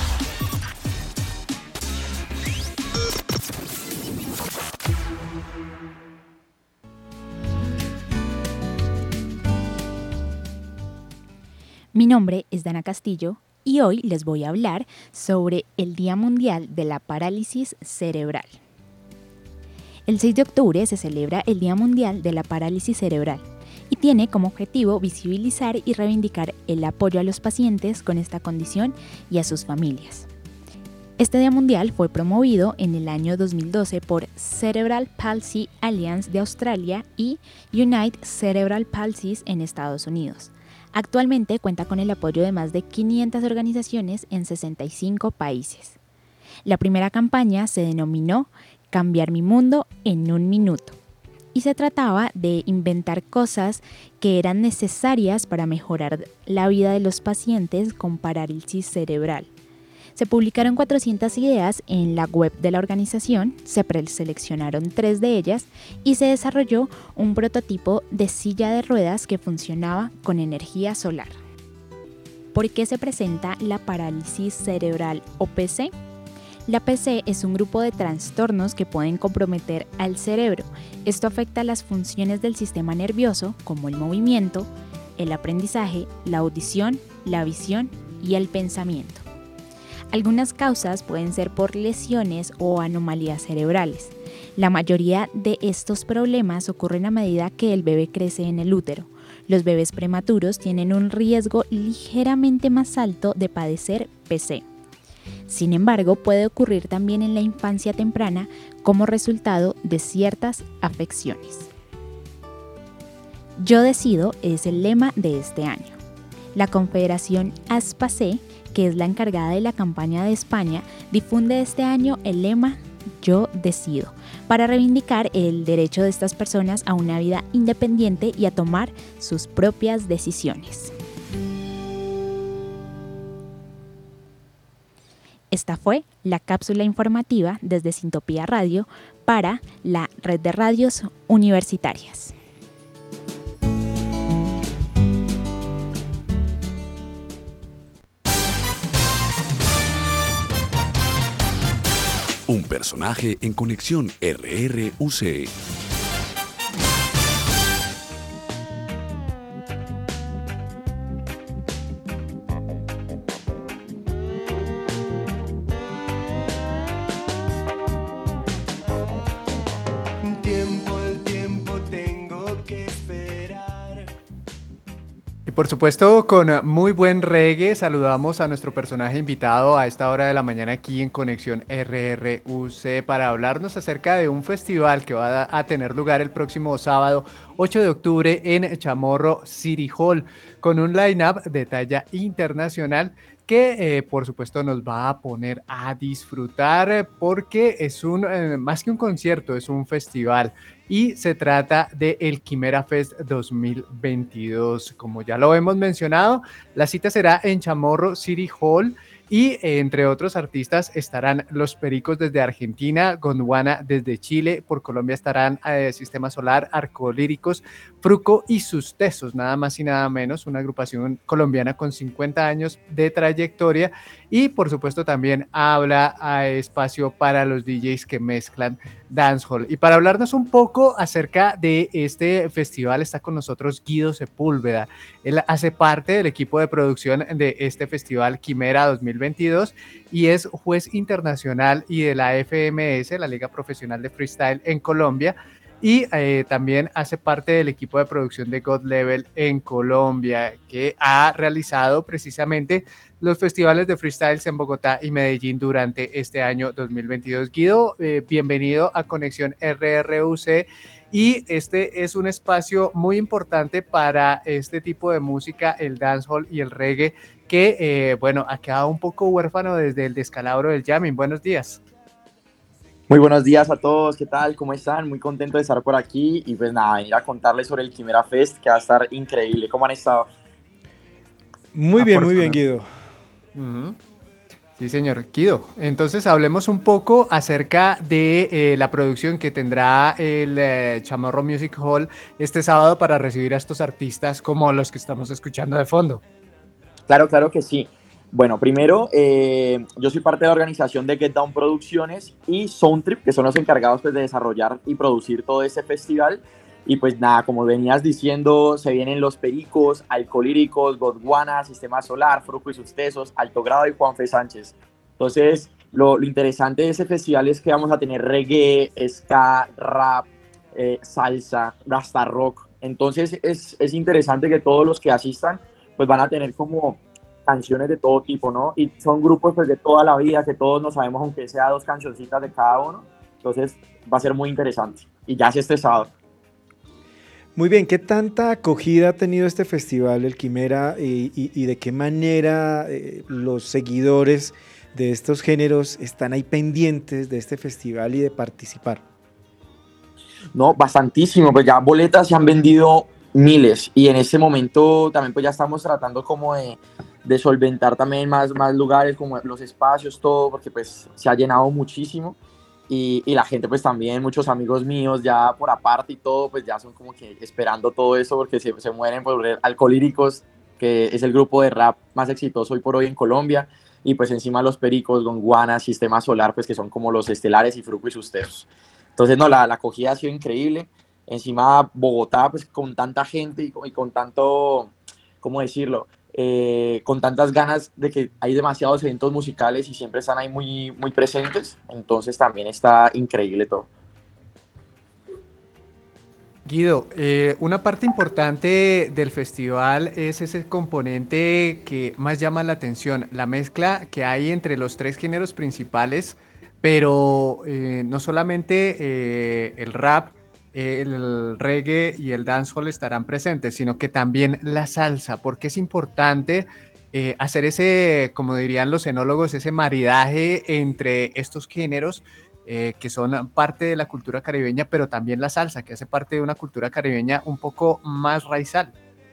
Mi nombre es Dana Castillo y hoy les voy a hablar sobre el Día Mundial de la Parálisis Cerebral. El 6 de octubre se celebra el Día Mundial de la Parálisis Cerebral y tiene como objetivo visibilizar y reivindicar el apoyo a los pacientes con esta condición y a sus familias. Este Día Mundial fue promovido en el año 2012 por Cerebral Palsy Alliance de Australia y Unite Cerebral Palsies en Estados Unidos. Actualmente cuenta con el apoyo de más de 500 organizaciones en 65 países. La primera campaña se denominó Cambiar mi mundo en un minuto y se trataba de inventar cosas que eran necesarias para mejorar la vida de los pacientes con parálisis cerebral. Se publicaron 400 ideas en la web de la organización, se preseleccionaron 3 de ellas y se desarrolló un prototipo de silla de ruedas que funcionaba con energía solar. ¿Por qué se presenta la parálisis cerebral o PC? La PC es un grupo de trastornos que pueden comprometer al cerebro. Esto afecta las funciones del sistema nervioso, como el movimiento, el aprendizaje, la audición, la visión y el pensamiento. Algunas causas pueden ser por lesiones o anomalías cerebrales. La mayoría de estos problemas ocurren a medida que el bebé crece en el útero. Los bebés prematuros tienen un riesgo ligeramente más alto de padecer PC. Sin embargo, puede ocurrir también en la infancia temprana como resultado de ciertas afecciones. Yo decido es el lema de este año. La Confederación ASPACE, que es la encargada de la campaña de España, difunde este año el lema Yo decido, para reivindicar el derecho de estas personas a una vida independiente y a tomar sus propias decisiones. Esta fue la cápsula informativa desde Sintopía Radio para la Red de Radios Universitarias. Un personaje en Conexión RRUC. Por supuesto, con muy buen reggae, saludamos a nuestro personaje invitado a esta hora de la mañana aquí en Conexión RRUC para hablarnos acerca de un festival que va a tener lugar el próximo sábado 8 de octubre en Chamorro City Hall, con un line-up de talla internacional que por supuesto nos va a poner a disfrutar porque es más que un concierto, es un festival y se trata de el Quimera Fest 2022. Como ya lo hemos mencionado, la cita será en Chamorro City Hall y entre otros artistas estarán Los Pericos desde Argentina, Gondwana desde Chile, por Colombia estarán Sistema Solar, Arcolíricos, Fruco y Sus Tesos, nada más y nada menos, una agrupación colombiana con 50 años de trayectoria y por supuesto también habla a espacio para los DJs que mezclan dancehall. Y para hablarnos un poco acerca de este festival está con nosotros Guido Sepúlveda. Él hace parte del equipo de producción de este festival Quimera 2022 y es juez internacional y de la FMS, la Liga Profesional de Freestyle en Colombia, y también hace parte del equipo de producción de God Level en Colombia, que ha realizado precisamente los festivales de freestyles en Bogotá y Medellín durante este año 2022. Guido, bienvenido a Conexión RRUC, y este es un espacio muy importante para este tipo de música, el dancehall y el reggae, que ha quedado un poco huérfano desde el descalabro del jamming. Buenos días. Muy buenos días a todos, ¿qué tal? ¿Cómo están? Muy contento de estar por aquí y pues nada, venir a contarles sobre el Quimera Fest, que va a estar increíble. ¿Cómo han estado? Muy bien, Guido. Sí, señor. Guido, entonces hablemos un poco acerca de la producción que tendrá el Chamorro Music Hall este sábado para recibir a estos artistas como los que estamos escuchando de fondo. Claro que sí. Bueno, primero, yo soy parte de la organización de Get Down Producciones y Soundtrip, que son los encargados pues, de desarrollar y producir todo este festival. Y pues nada, como venías diciendo, se vienen Los Pericos, Alcolíricos, Gondwana, Sistema Solar, Fruco y Sus Tesos, Alto Grado y Juanfe Sánchez. Entonces, lo interesante de ese festival es que vamos a tener reggae, ska, rap, salsa, hasta rock. Entonces, es interesante que todos los que asistan pues van a tener como canciones de todo tipo, ¿no? Y son grupos pues de toda la vida, que todos nos sabemos, aunque sea 2 cancioncitas de cada uno. Entonces va a ser muy interesante. Y ya es este sábado. Muy bien, ¿qué tanta acogida ha tenido este festival, el Quimera, y de qué manera los seguidores de estos géneros están ahí pendientes de este festival y de participar? No, bastantísimo, pues ya boletas se han vendido miles y en este momento también pues ya estamos tratando como de solventar también más lugares, como los espacios, todo, porque pues se ha llenado muchísimo y la gente pues también, muchos amigos míos ya por aparte y todo, pues ya son como que esperando todo eso porque se mueren por ver Alcolíricos, que es el grupo de rap más exitoso hoy por hoy en Colombia, y pues encima Los Pericos, Gondwana, Sistema Solar, pues que son como los estelares y Fruco y Sus Tesos. Entonces no, la acogida ha sido increíble. Encima Bogotá, pues con tanta gente y con tanto, ¿cómo decirlo? Con tantas ganas de que hay demasiados eventos musicales y siempre están ahí muy, muy presentes. Entonces también está increíble todo. Guido, una parte importante del festival es ese componente que más llama la atención, la mezcla que hay entre los 3 géneros principales, pero no solamente el rap, el reggae y el dancehall estarán presentes, sino que también la salsa, porque es importante hacer ese, como dirían los enólogos, ese maridaje entre estos géneros que son parte de la cultura caribeña, pero también la salsa, que hace parte de una cultura caribeña un poco más raizal.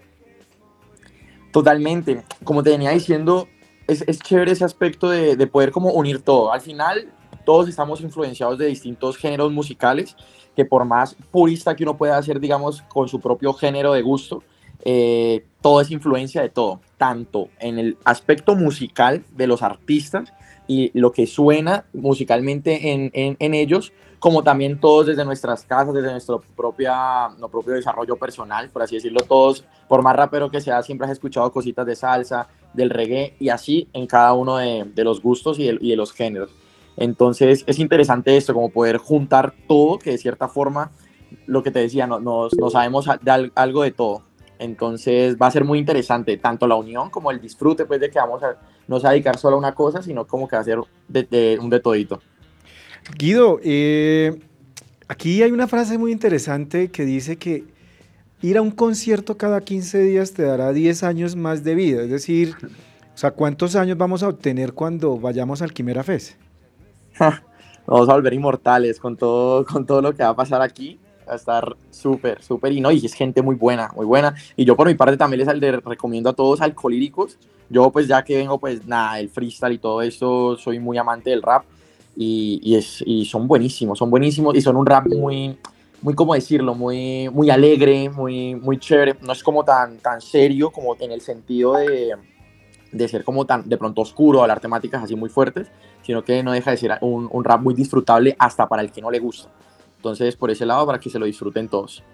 Totalmente, como te venía diciendo, es chévere ese aspecto de poder como unir todo. Al final, todos estamos influenciados de distintos géneros musicales, que por más purista que uno pueda hacer, digamos, con su propio género de gusto, todo es influencia de todo, tanto en el aspecto musical de los artistas y lo que suena musicalmente en ellos, como también todos desde nuestras casas, desde nuestro propio desarrollo personal, por así decirlo. Todos, por más rapero que sea, siempre has escuchado cositas de salsa, del reggae, y así en cada uno de los gustos y de los géneros. Entonces es interesante esto, como poder juntar todo, que de cierta forma, lo que te decía, nos sabemos algo de todo. Entonces va a ser muy interesante, tanto la unión como el disfrute, pues de que no se va a dedicar solo a una cosa, sino como que va a ser un de todito. Guido, aquí hay una frase muy interesante que dice que ir a un concierto cada 15 días te dará 10 años más de vida, es decir, O sea, ¿cuántos años vamos a obtener cuando vayamos al Quimera Fest? Vamos a volver inmortales con todo lo que va a pasar aquí. Va a estar súper, súper, y es gente muy buena, muy buena. Y yo por mi parte también recomiendo a todos Alcolíricos. Yo pues ya que vengo pues nada, el freestyle y todo esto, soy muy amante del rap y son buenísimos y son un rap muy, muy, ¿cómo decirlo? Muy, muy alegre, muy, muy chévere. No es como tan serio como en el sentido de ser como tan de pronto oscuro, hablar temáticas así muy fuertes, sino que no deja de ser un rap muy disfrutable hasta para el que no le gusta. Entonces, por ese lado, para que se lo disfruten todos.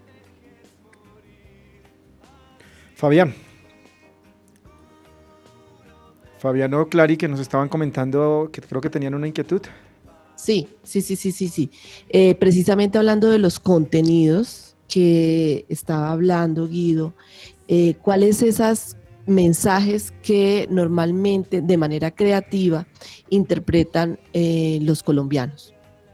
Fabiano, Clary, que nos estaban comentando que creo que tenían una inquietud. Sí. Precisamente hablando de los contenidos que estaba hablando Guido, ¿cuáles esos mensajes que normalmente de manera creativa interpretan los colombianos?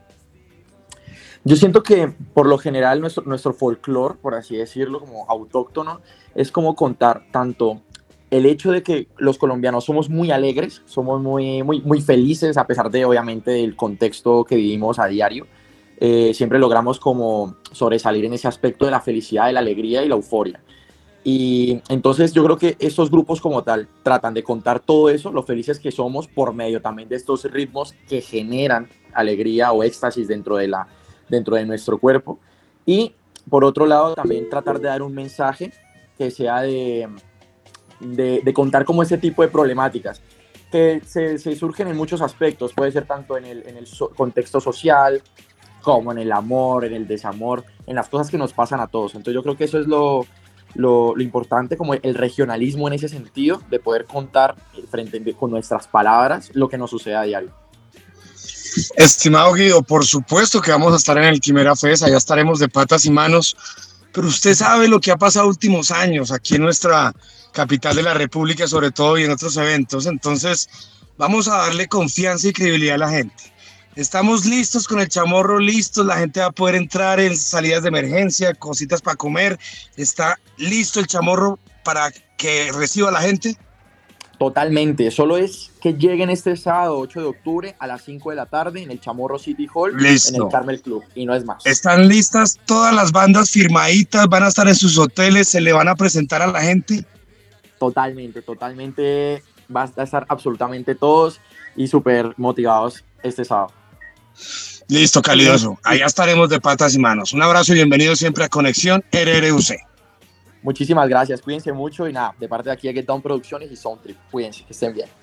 Yo siento que por lo general nuestro folclore, por así decirlo, como autóctono, es como contar tanto el hecho de que los colombianos somos muy alegres, somos muy, muy, muy felices, a pesar de obviamente el contexto que vivimos a diario. Siempre logramos como sobresalir en ese aspecto de la felicidad, de la alegría y la euforia. Y entonces yo creo que estos grupos como tal tratan de contar todo eso, lo felices que somos, por medio también de estos ritmos que generan alegría o éxtasis dentro de nuestro cuerpo. Y por otro lado también tratar de dar un mensaje que sea de contar como ese tipo de problemáticas que se surgen en muchos aspectos, puede ser tanto en el contexto social como en el amor, en el desamor, en las cosas que nos pasan a todos. Entonces yo creo que eso es lo importante, como el regionalismo en ese sentido, de poder contar con nuestras palabras lo que nos sucede a diario. Estimado Guido, por supuesto que vamos a estar en el Quimera Fest, allá estaremos de patas y manos, pero usted sabe lo que ha pasado últimos años aquí en nuestra capital de la República, sobre todo, y en otros eventos. Entonces vamos a darle confianza y credibilidad a la gente. Estamos listos con el chamorro, listos, la gente va a poder entrar en salidas de emergencia, cositas para comer. ¿Está listo el chamorro para que reciba a la gente? Totalmente, solo es que lleguen este sábado 8 de octubre a las 5 de la tarde en el Chamorro City Hall, Listo. En el Carmel Club, y no es más. ¿Están listas todas las bandas firmaditas? ¿Van a estar en sus hoteles? ¿Se le van a presentar a la gente? Totalmente, va a estar absolutamente todos y súper motivados este sábado. Listo, calidoso. Allá estaremos de patas y manos. Un abrazo y bienvenido siempre a Conexión RRUC. Muchísimas gracias, cuídense mucho y nada, de parte de aquí de Get Down Producciones y Sound Trip, cuídense, que estén bien.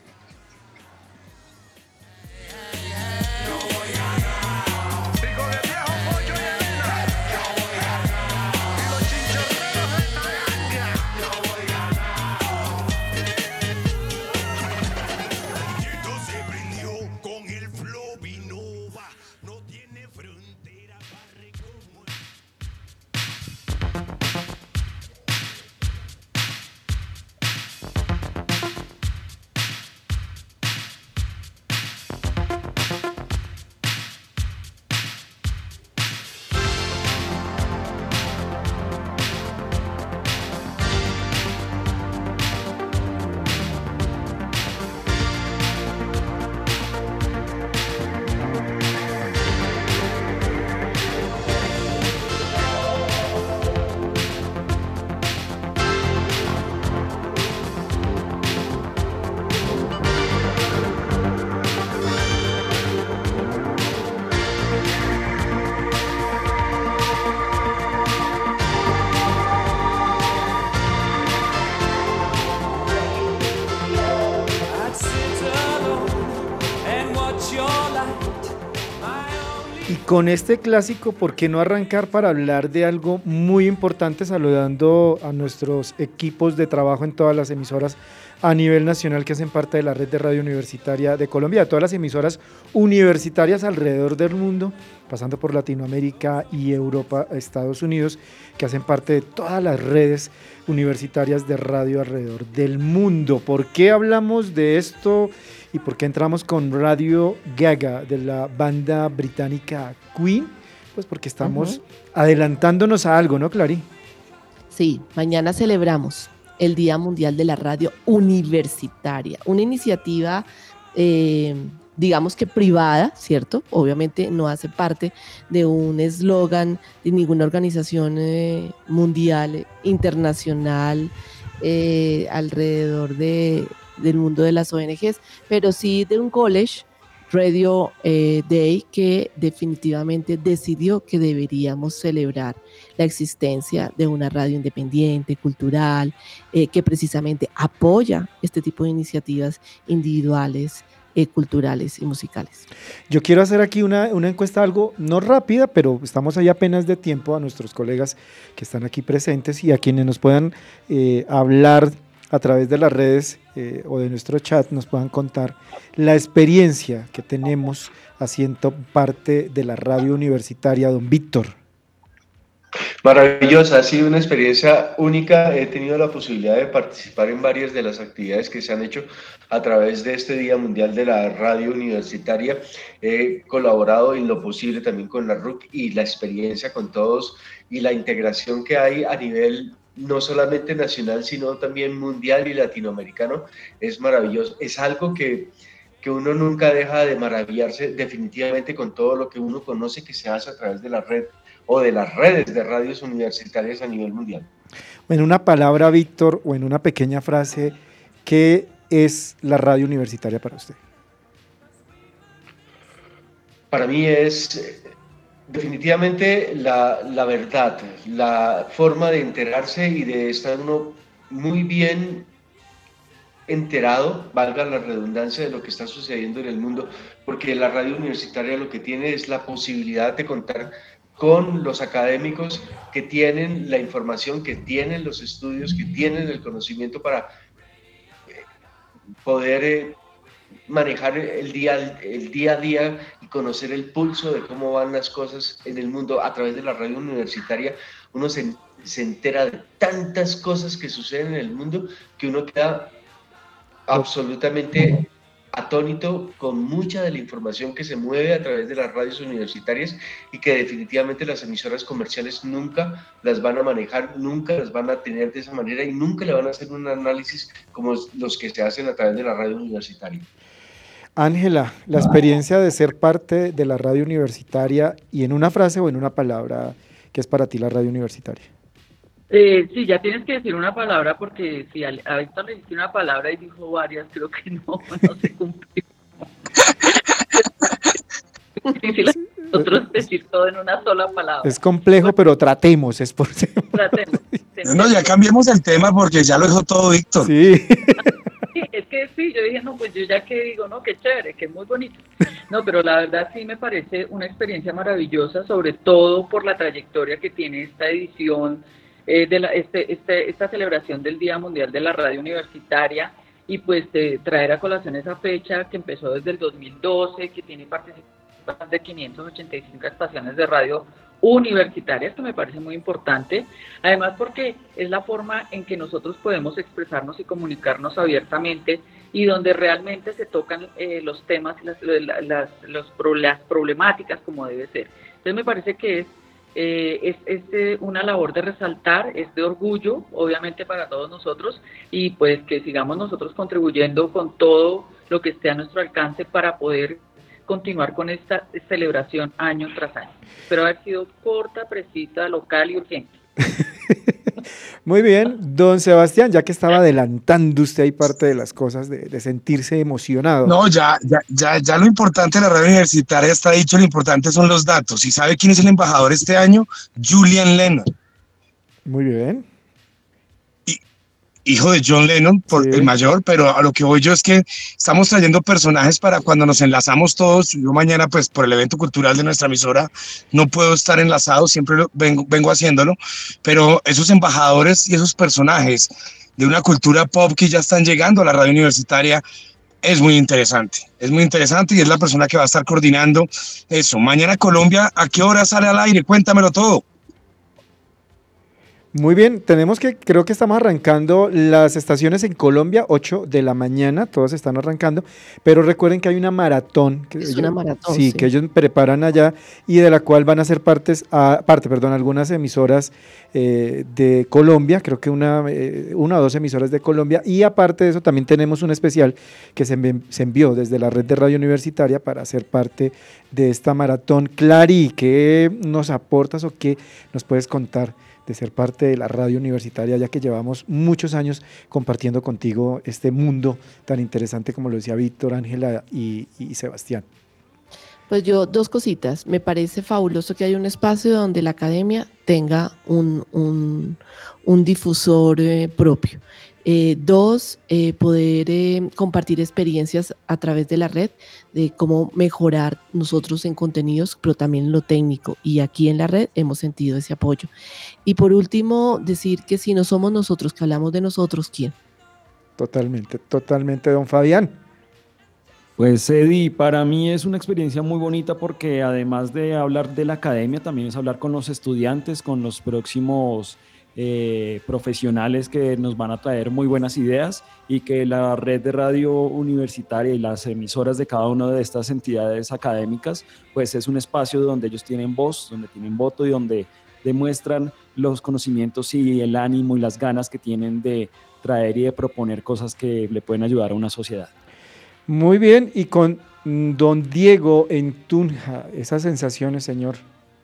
Y con este clásico, ¿por qué no arrancar para hablar de algo muy importante, saludando a nuestros equipos de trabajo en todas las emisoras a nivel nacional que hacen parte de la red de radio universitaria de Colombia, todas las emisoras universitarias alrededor del mundo, pasando por Latinoamérica y Europa, Estados Unidos, que hacen parte de todas las redes universitarias de radio alrededor del mundo? ¿Por qué hablamos de esto y por qué entramos con Radio Gaga de la banda británica Queen? Pues porque estamos adelantándonos a algo, ¿no, Clary? Sí, mañana celebramos el Día Mundial de la Radio Universitaria, una iniciativa digamos que privada, ¿cierto? Obviamente no hace parte de un eslogan de ninguna organización mundial, internacional, alrededor del mundo de las ONGs, pero sí de un college, Radio Day, que definitivamente decidió que deberíamos celebrar la existencia de una radio independiente, cultural, que precisamente apoya este tipo de iniciativas individuales, culturales y musicales. Yo quiero hacer aquí una encuesta algo, no rápida, pero estamos ahí apenas de tiempo, a nuestros colegas que están aquí presentes y a quienes nos puedan hablar a través de las redes o de nuestro chat, nos puedan contar la experiencia que tenemos haciendo parte de la radio universitaria. Don Víctor. Maravillosa, ha sido una experiencia única. He tenido la posibilidad de participar en varias de las actividades que se han hecho a través de este Día Mundial de la Radio Universitaria. He colaborado en lo posible también con la RUC, y la experiencia con todos y la integración que hay a nivel no solamente nacional, sino también mundial y latinoamericano es maravilloso. Es algo que uno nunca deja de maravillarse definitivamente con todo lo que uno conoce que se hace a través de la red o de las redes de radios universitarias a nivel mundial. En una palabra, Víctor, o en una pequeña frase, ¿qué es la radio universitaria para usted? Para mí es definitivamente la verdad, la forma de enterarse y de estar uno muy bien enterado, valga la redundancia, de lo que está sucediendo en el mundo, porque la radio universitaria lo que tiene es la posibilidad de contar con los académicos que tienen la información, que tienen los estudios, que tienen el conocimiento para poder manejar el día a día y conocer el pulso de cómo van las cosas en el mundo. A través de la radio universitaria uno se entera de tantas cosas que suceden en el mundo que uno queda absolutamente atónito con mucha de la información que se mueve a través de las radios universitarias, y que definitivamente las emisoras comerciales nunca las van a manejar, nunca las van a tener de esa manera, y nunca le van a hacer un análisis como los que se hacen a través de la radio universitaria. Ángela, la experiencia de ser parte de la radio universitaria, y en una frase o en una palabra, ¿qué es para ti la radio universitaria? Sí, ya tienes que decir una palabra, porque si a Víctor le dijiste una palabra y dijo varias, creo que no se cumplió. Es difícil nosotros decir todo en una sola palabra. Es complejo, pero tratemos, Tratemos. No, ya cambiemos el tema porque ya lo dejó todo Víctor. Sí. Sí, es que sí, yo dije, no, pues yo ya que digo, no, qué chévere, que es muy bonito. No, pero la verdad sí me parece una experiencia maravillosa, sobre todo por la trayectoria que tiene esta edición, esta celebración del Día Mundial de la Radio Universitaria, y pues traer a colación esa fecha que empezó desde el 2012, que tiene participación de 585 estaciones de radio universitarias, que me parece muy importante, además porque es la forma en que nosotros podemos expresarnos y comunicarnos abiertamente, y donde realmente se tocan los temas y las problemáticas como debe ser. Entonces me parece que es una labor de resaltar, es de orgullo, obviamente, para todos nosotros, y pues que sigamos nosotros contribuyendo con todo lo que esté a nuestro alcance para poder continuar con esta celebración año tras año. Espero haber sido corta, precisa, local y urgente. Muy bien, don Sebastián, ya que estaba adelantando usted ahí parte de las cosas de sentirse emocionado. No, ya lo importante de la radio universitaria está dicho, lo importante son los datos. ¿Y sabe quién es el embajador este año? Julian Lennon. Muy bien. Hijo de John Lennon, el mayor, pero a lo que voy yo es que estamos trayendo personajes para cuando nos enlazamos todos. Yo mañana, pues, por el evento cultural de nuestra emisora, no puedo estar enlazado, siempre vengo haciéndolo, pero esos embajadores y esos personajes de una cultura pop que ya están llegando a la radio universitaria es muy interesante y es la persona que va a estar coordinando eso. Mañana Colombia, ¿a qué hora sale al aire? Cuéntamelo todo. Muy bien, creo que estamos arrancando las estaciones en Colombia, 8 de la mañana, todas están arrancando, pero recuerden que hay una maratón. Una maratón, sí, que ellos preparan allá y de la cual van a ser algunas emisoras de Colombia, creo que una o dos emisoras de Colombia, y aparte de eso también tenemos un especial que se envió desde la red de radio universitaria para ser parte de esta maratón. Clary, ¿qué nos aportas o qué nos puedes contar de ser parte de la radio universitaria, ya que llevamos muchos años compartiendo contigo este mundo tan interesante como lo decía Víctor, Ángela y Sebastián? Pues yo, dos cositas. Me parece fabuloso que haya un espacio donde la academia tenga un difusor propio. Dos, poder compartir experiencias a través de la red de cómo mejorar nosotros en contenidos, pero también en lo técnico. Y aquí en la red hemos sentido ese apoyo. Y por último, decir que si no somos nosotros, que hablamos de nosotros, ¿quién? Totalmente, don Fabián. Pues Eddie, para mí es una experiencia muy bonita porque además de hablar de la academia, también es hablar con los estudiantes, con los próximos profesionales que nos van a traer muy buenas ideas, y que la red de radio universitaria y las emisoras de cada una de estas entidades académicas pues es un espacio donde ellos tienen voz, donde tienen voto y donde demuestran los conocimientos y el ánimo y las ganas que tienen de traer y de proponer cosas que le pueden ayudar a una sociedad. Muy bien, y con don Diego en Tunja, esas sensaciones, señor.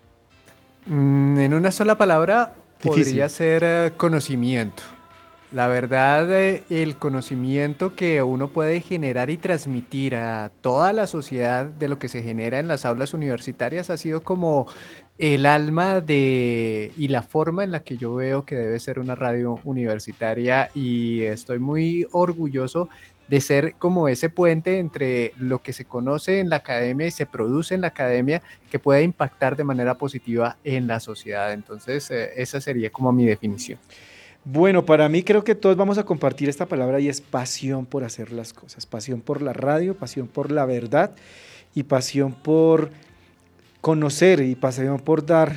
En una sola palabra, Difícil. podría ser conocimiento. La verdad, el conocimiento que uno puede generar y transmitir a toda la sociedad de lo que se genera en las aulas universitarias ha sido como el alma y la forma en la que yo veo que debe ser una radio universitaria, y estoy muy orgulloso de ser como ese puente entre lo que se conoce en la academia y se produce en la academia, que puede impactar de manera positiva en la sociedad. Entonces, esa sería como mi definición. Bueno, para mí creo que todos vamos a compartir esta palabra, y es pasión por hacer las cosas, pasión por la radio, pasión por la verdad y pasión por conocer y pasión por dar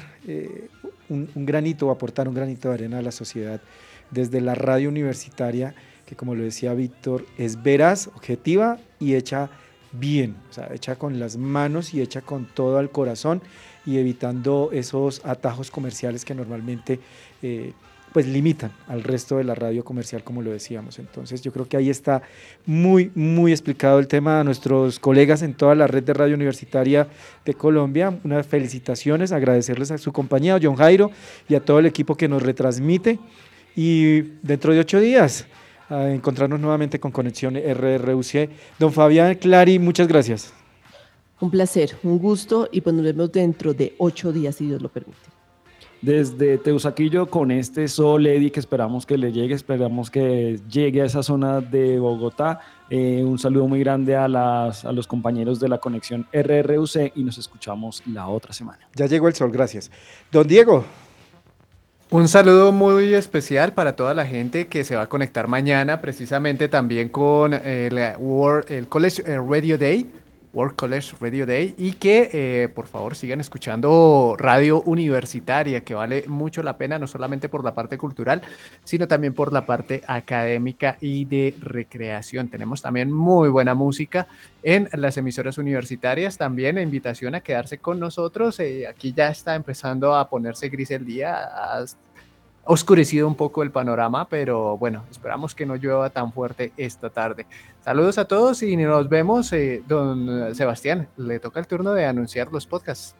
un granito o aportar un granito de arena a la sociedad desde la radio universitaria, que como lo decía Víctor, es veraz, objetiva y hecha bien, o sea, hecha con las manos y hecha con todo el corazón, y evitando esos atajos comerciales que normalmente pues limitan al resto de la radio comercial, como lo decíamos. Entonces yo creo que ahí está muy explicado el tema a nuestros colegas en toda la red de radio universitaria de Colombia. Unas felicitaciones, agradecerles a su compañía, a John Jairo y a todo el equipo que nos retransmite, y dentro de 8 días a encontrarnos nuevamente con Conexión RRUC. Don Fabián, Clary, muchas gracias. Un placer, un gusto, y pues nos vemos dentro de 8 días, si Dios lo permite. Desde Teusaquillo, con este sol, Eddie, que esperamos que le llegue, esperamos que llegue a esa zona de Bogotá. Un saludo muy grande a los compañeros de la Conexión RRUC, y nos escuchamos la otra semana. Ya llegó el sol, gracias. Don Diego. Un saludo muy especial para toda la gente que se va a conectar mañana, precisamente también con el College Radio Day, World College Radio Day, y que por favor sigan escuchando radio universitaria, que vale mucho la pena, no solamente por la parte cultural, sino también por la parte académica y de recreación. Tenemos también muy buena música en las emisoras universitarias. También la invitación a quedarse con nosotros. Aquí ya está empezando a ponerse gris el día, ha oscurecido un poco el panorama, pero bueno, esperamos que no llueva tan fuerte esta tarde. Saludos a todos y nos vemos. Don Sebastián, le toca el turno de anunciar los podcasts.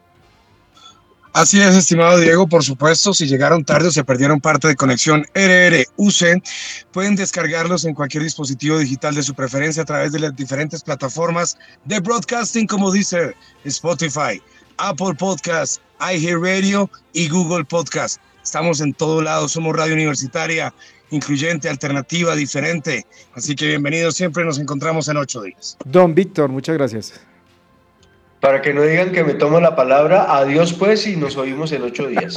Así es, estimado Diego, por supuesto, si llegaron tarde o se perdieron parte de Conexión RRUC, pueden descargarlos en cualquier dispositivo digital de su preferencia a través de las diferentes plataformas de broadcasting como Deezer, Spotify, Apple Podcast, iHeartRadio y Google Podcast. Estamos en todo lado, somos radio universitaria, incluyente, alternativa, diferente. Así que bienvenidos siempre, nos encontramos en 8 días. Don Víctor, muchas gracias. Para que no digan que me tomo la palabra, adiós pues, y nos oímos en 8 días.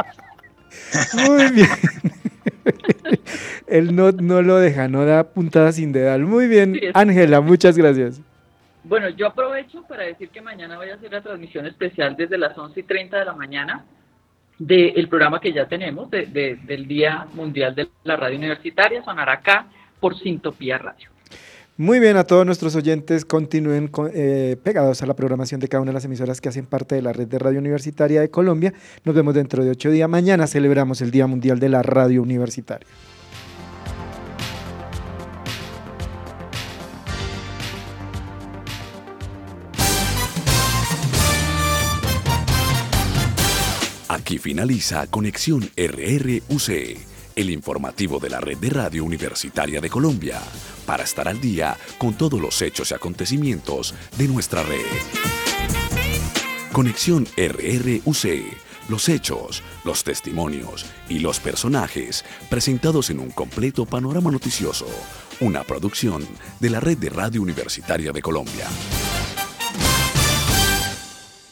Muy bien. Él no lo deja, no da puntada sin dedal. Muy bien, Ángela, muchas gracias. Bueno, yo aprovecho para decir que mañana voy a hacer la transmisión especial desde las 11:30 de la mañana. del programa que ya tenemos, del Día Mundial de la Radio Universitaria. Sonará acá por Sintopía Radio. Muy bien, a todos nuestros oyentes, continúen pegados a la programación de cada una de las emisoras que hacen parte de la red de Radio Universitaria de Colombia. Nos vemos dentro de 8 días. Mañana celebramos el Día Mundial de la Radio Universitaria. Aquí finaliza Conexión RRUC, el informativo de la red de Radio Universitaria de Colombia, para estar al día con todos los hechos y acontecimientos de nuestra red. Conexión RRUC, los hechos, los testimonios y los personajes presentados en un completo panorama noticioso, una producción de la red de Radio Universitaria de Colombia.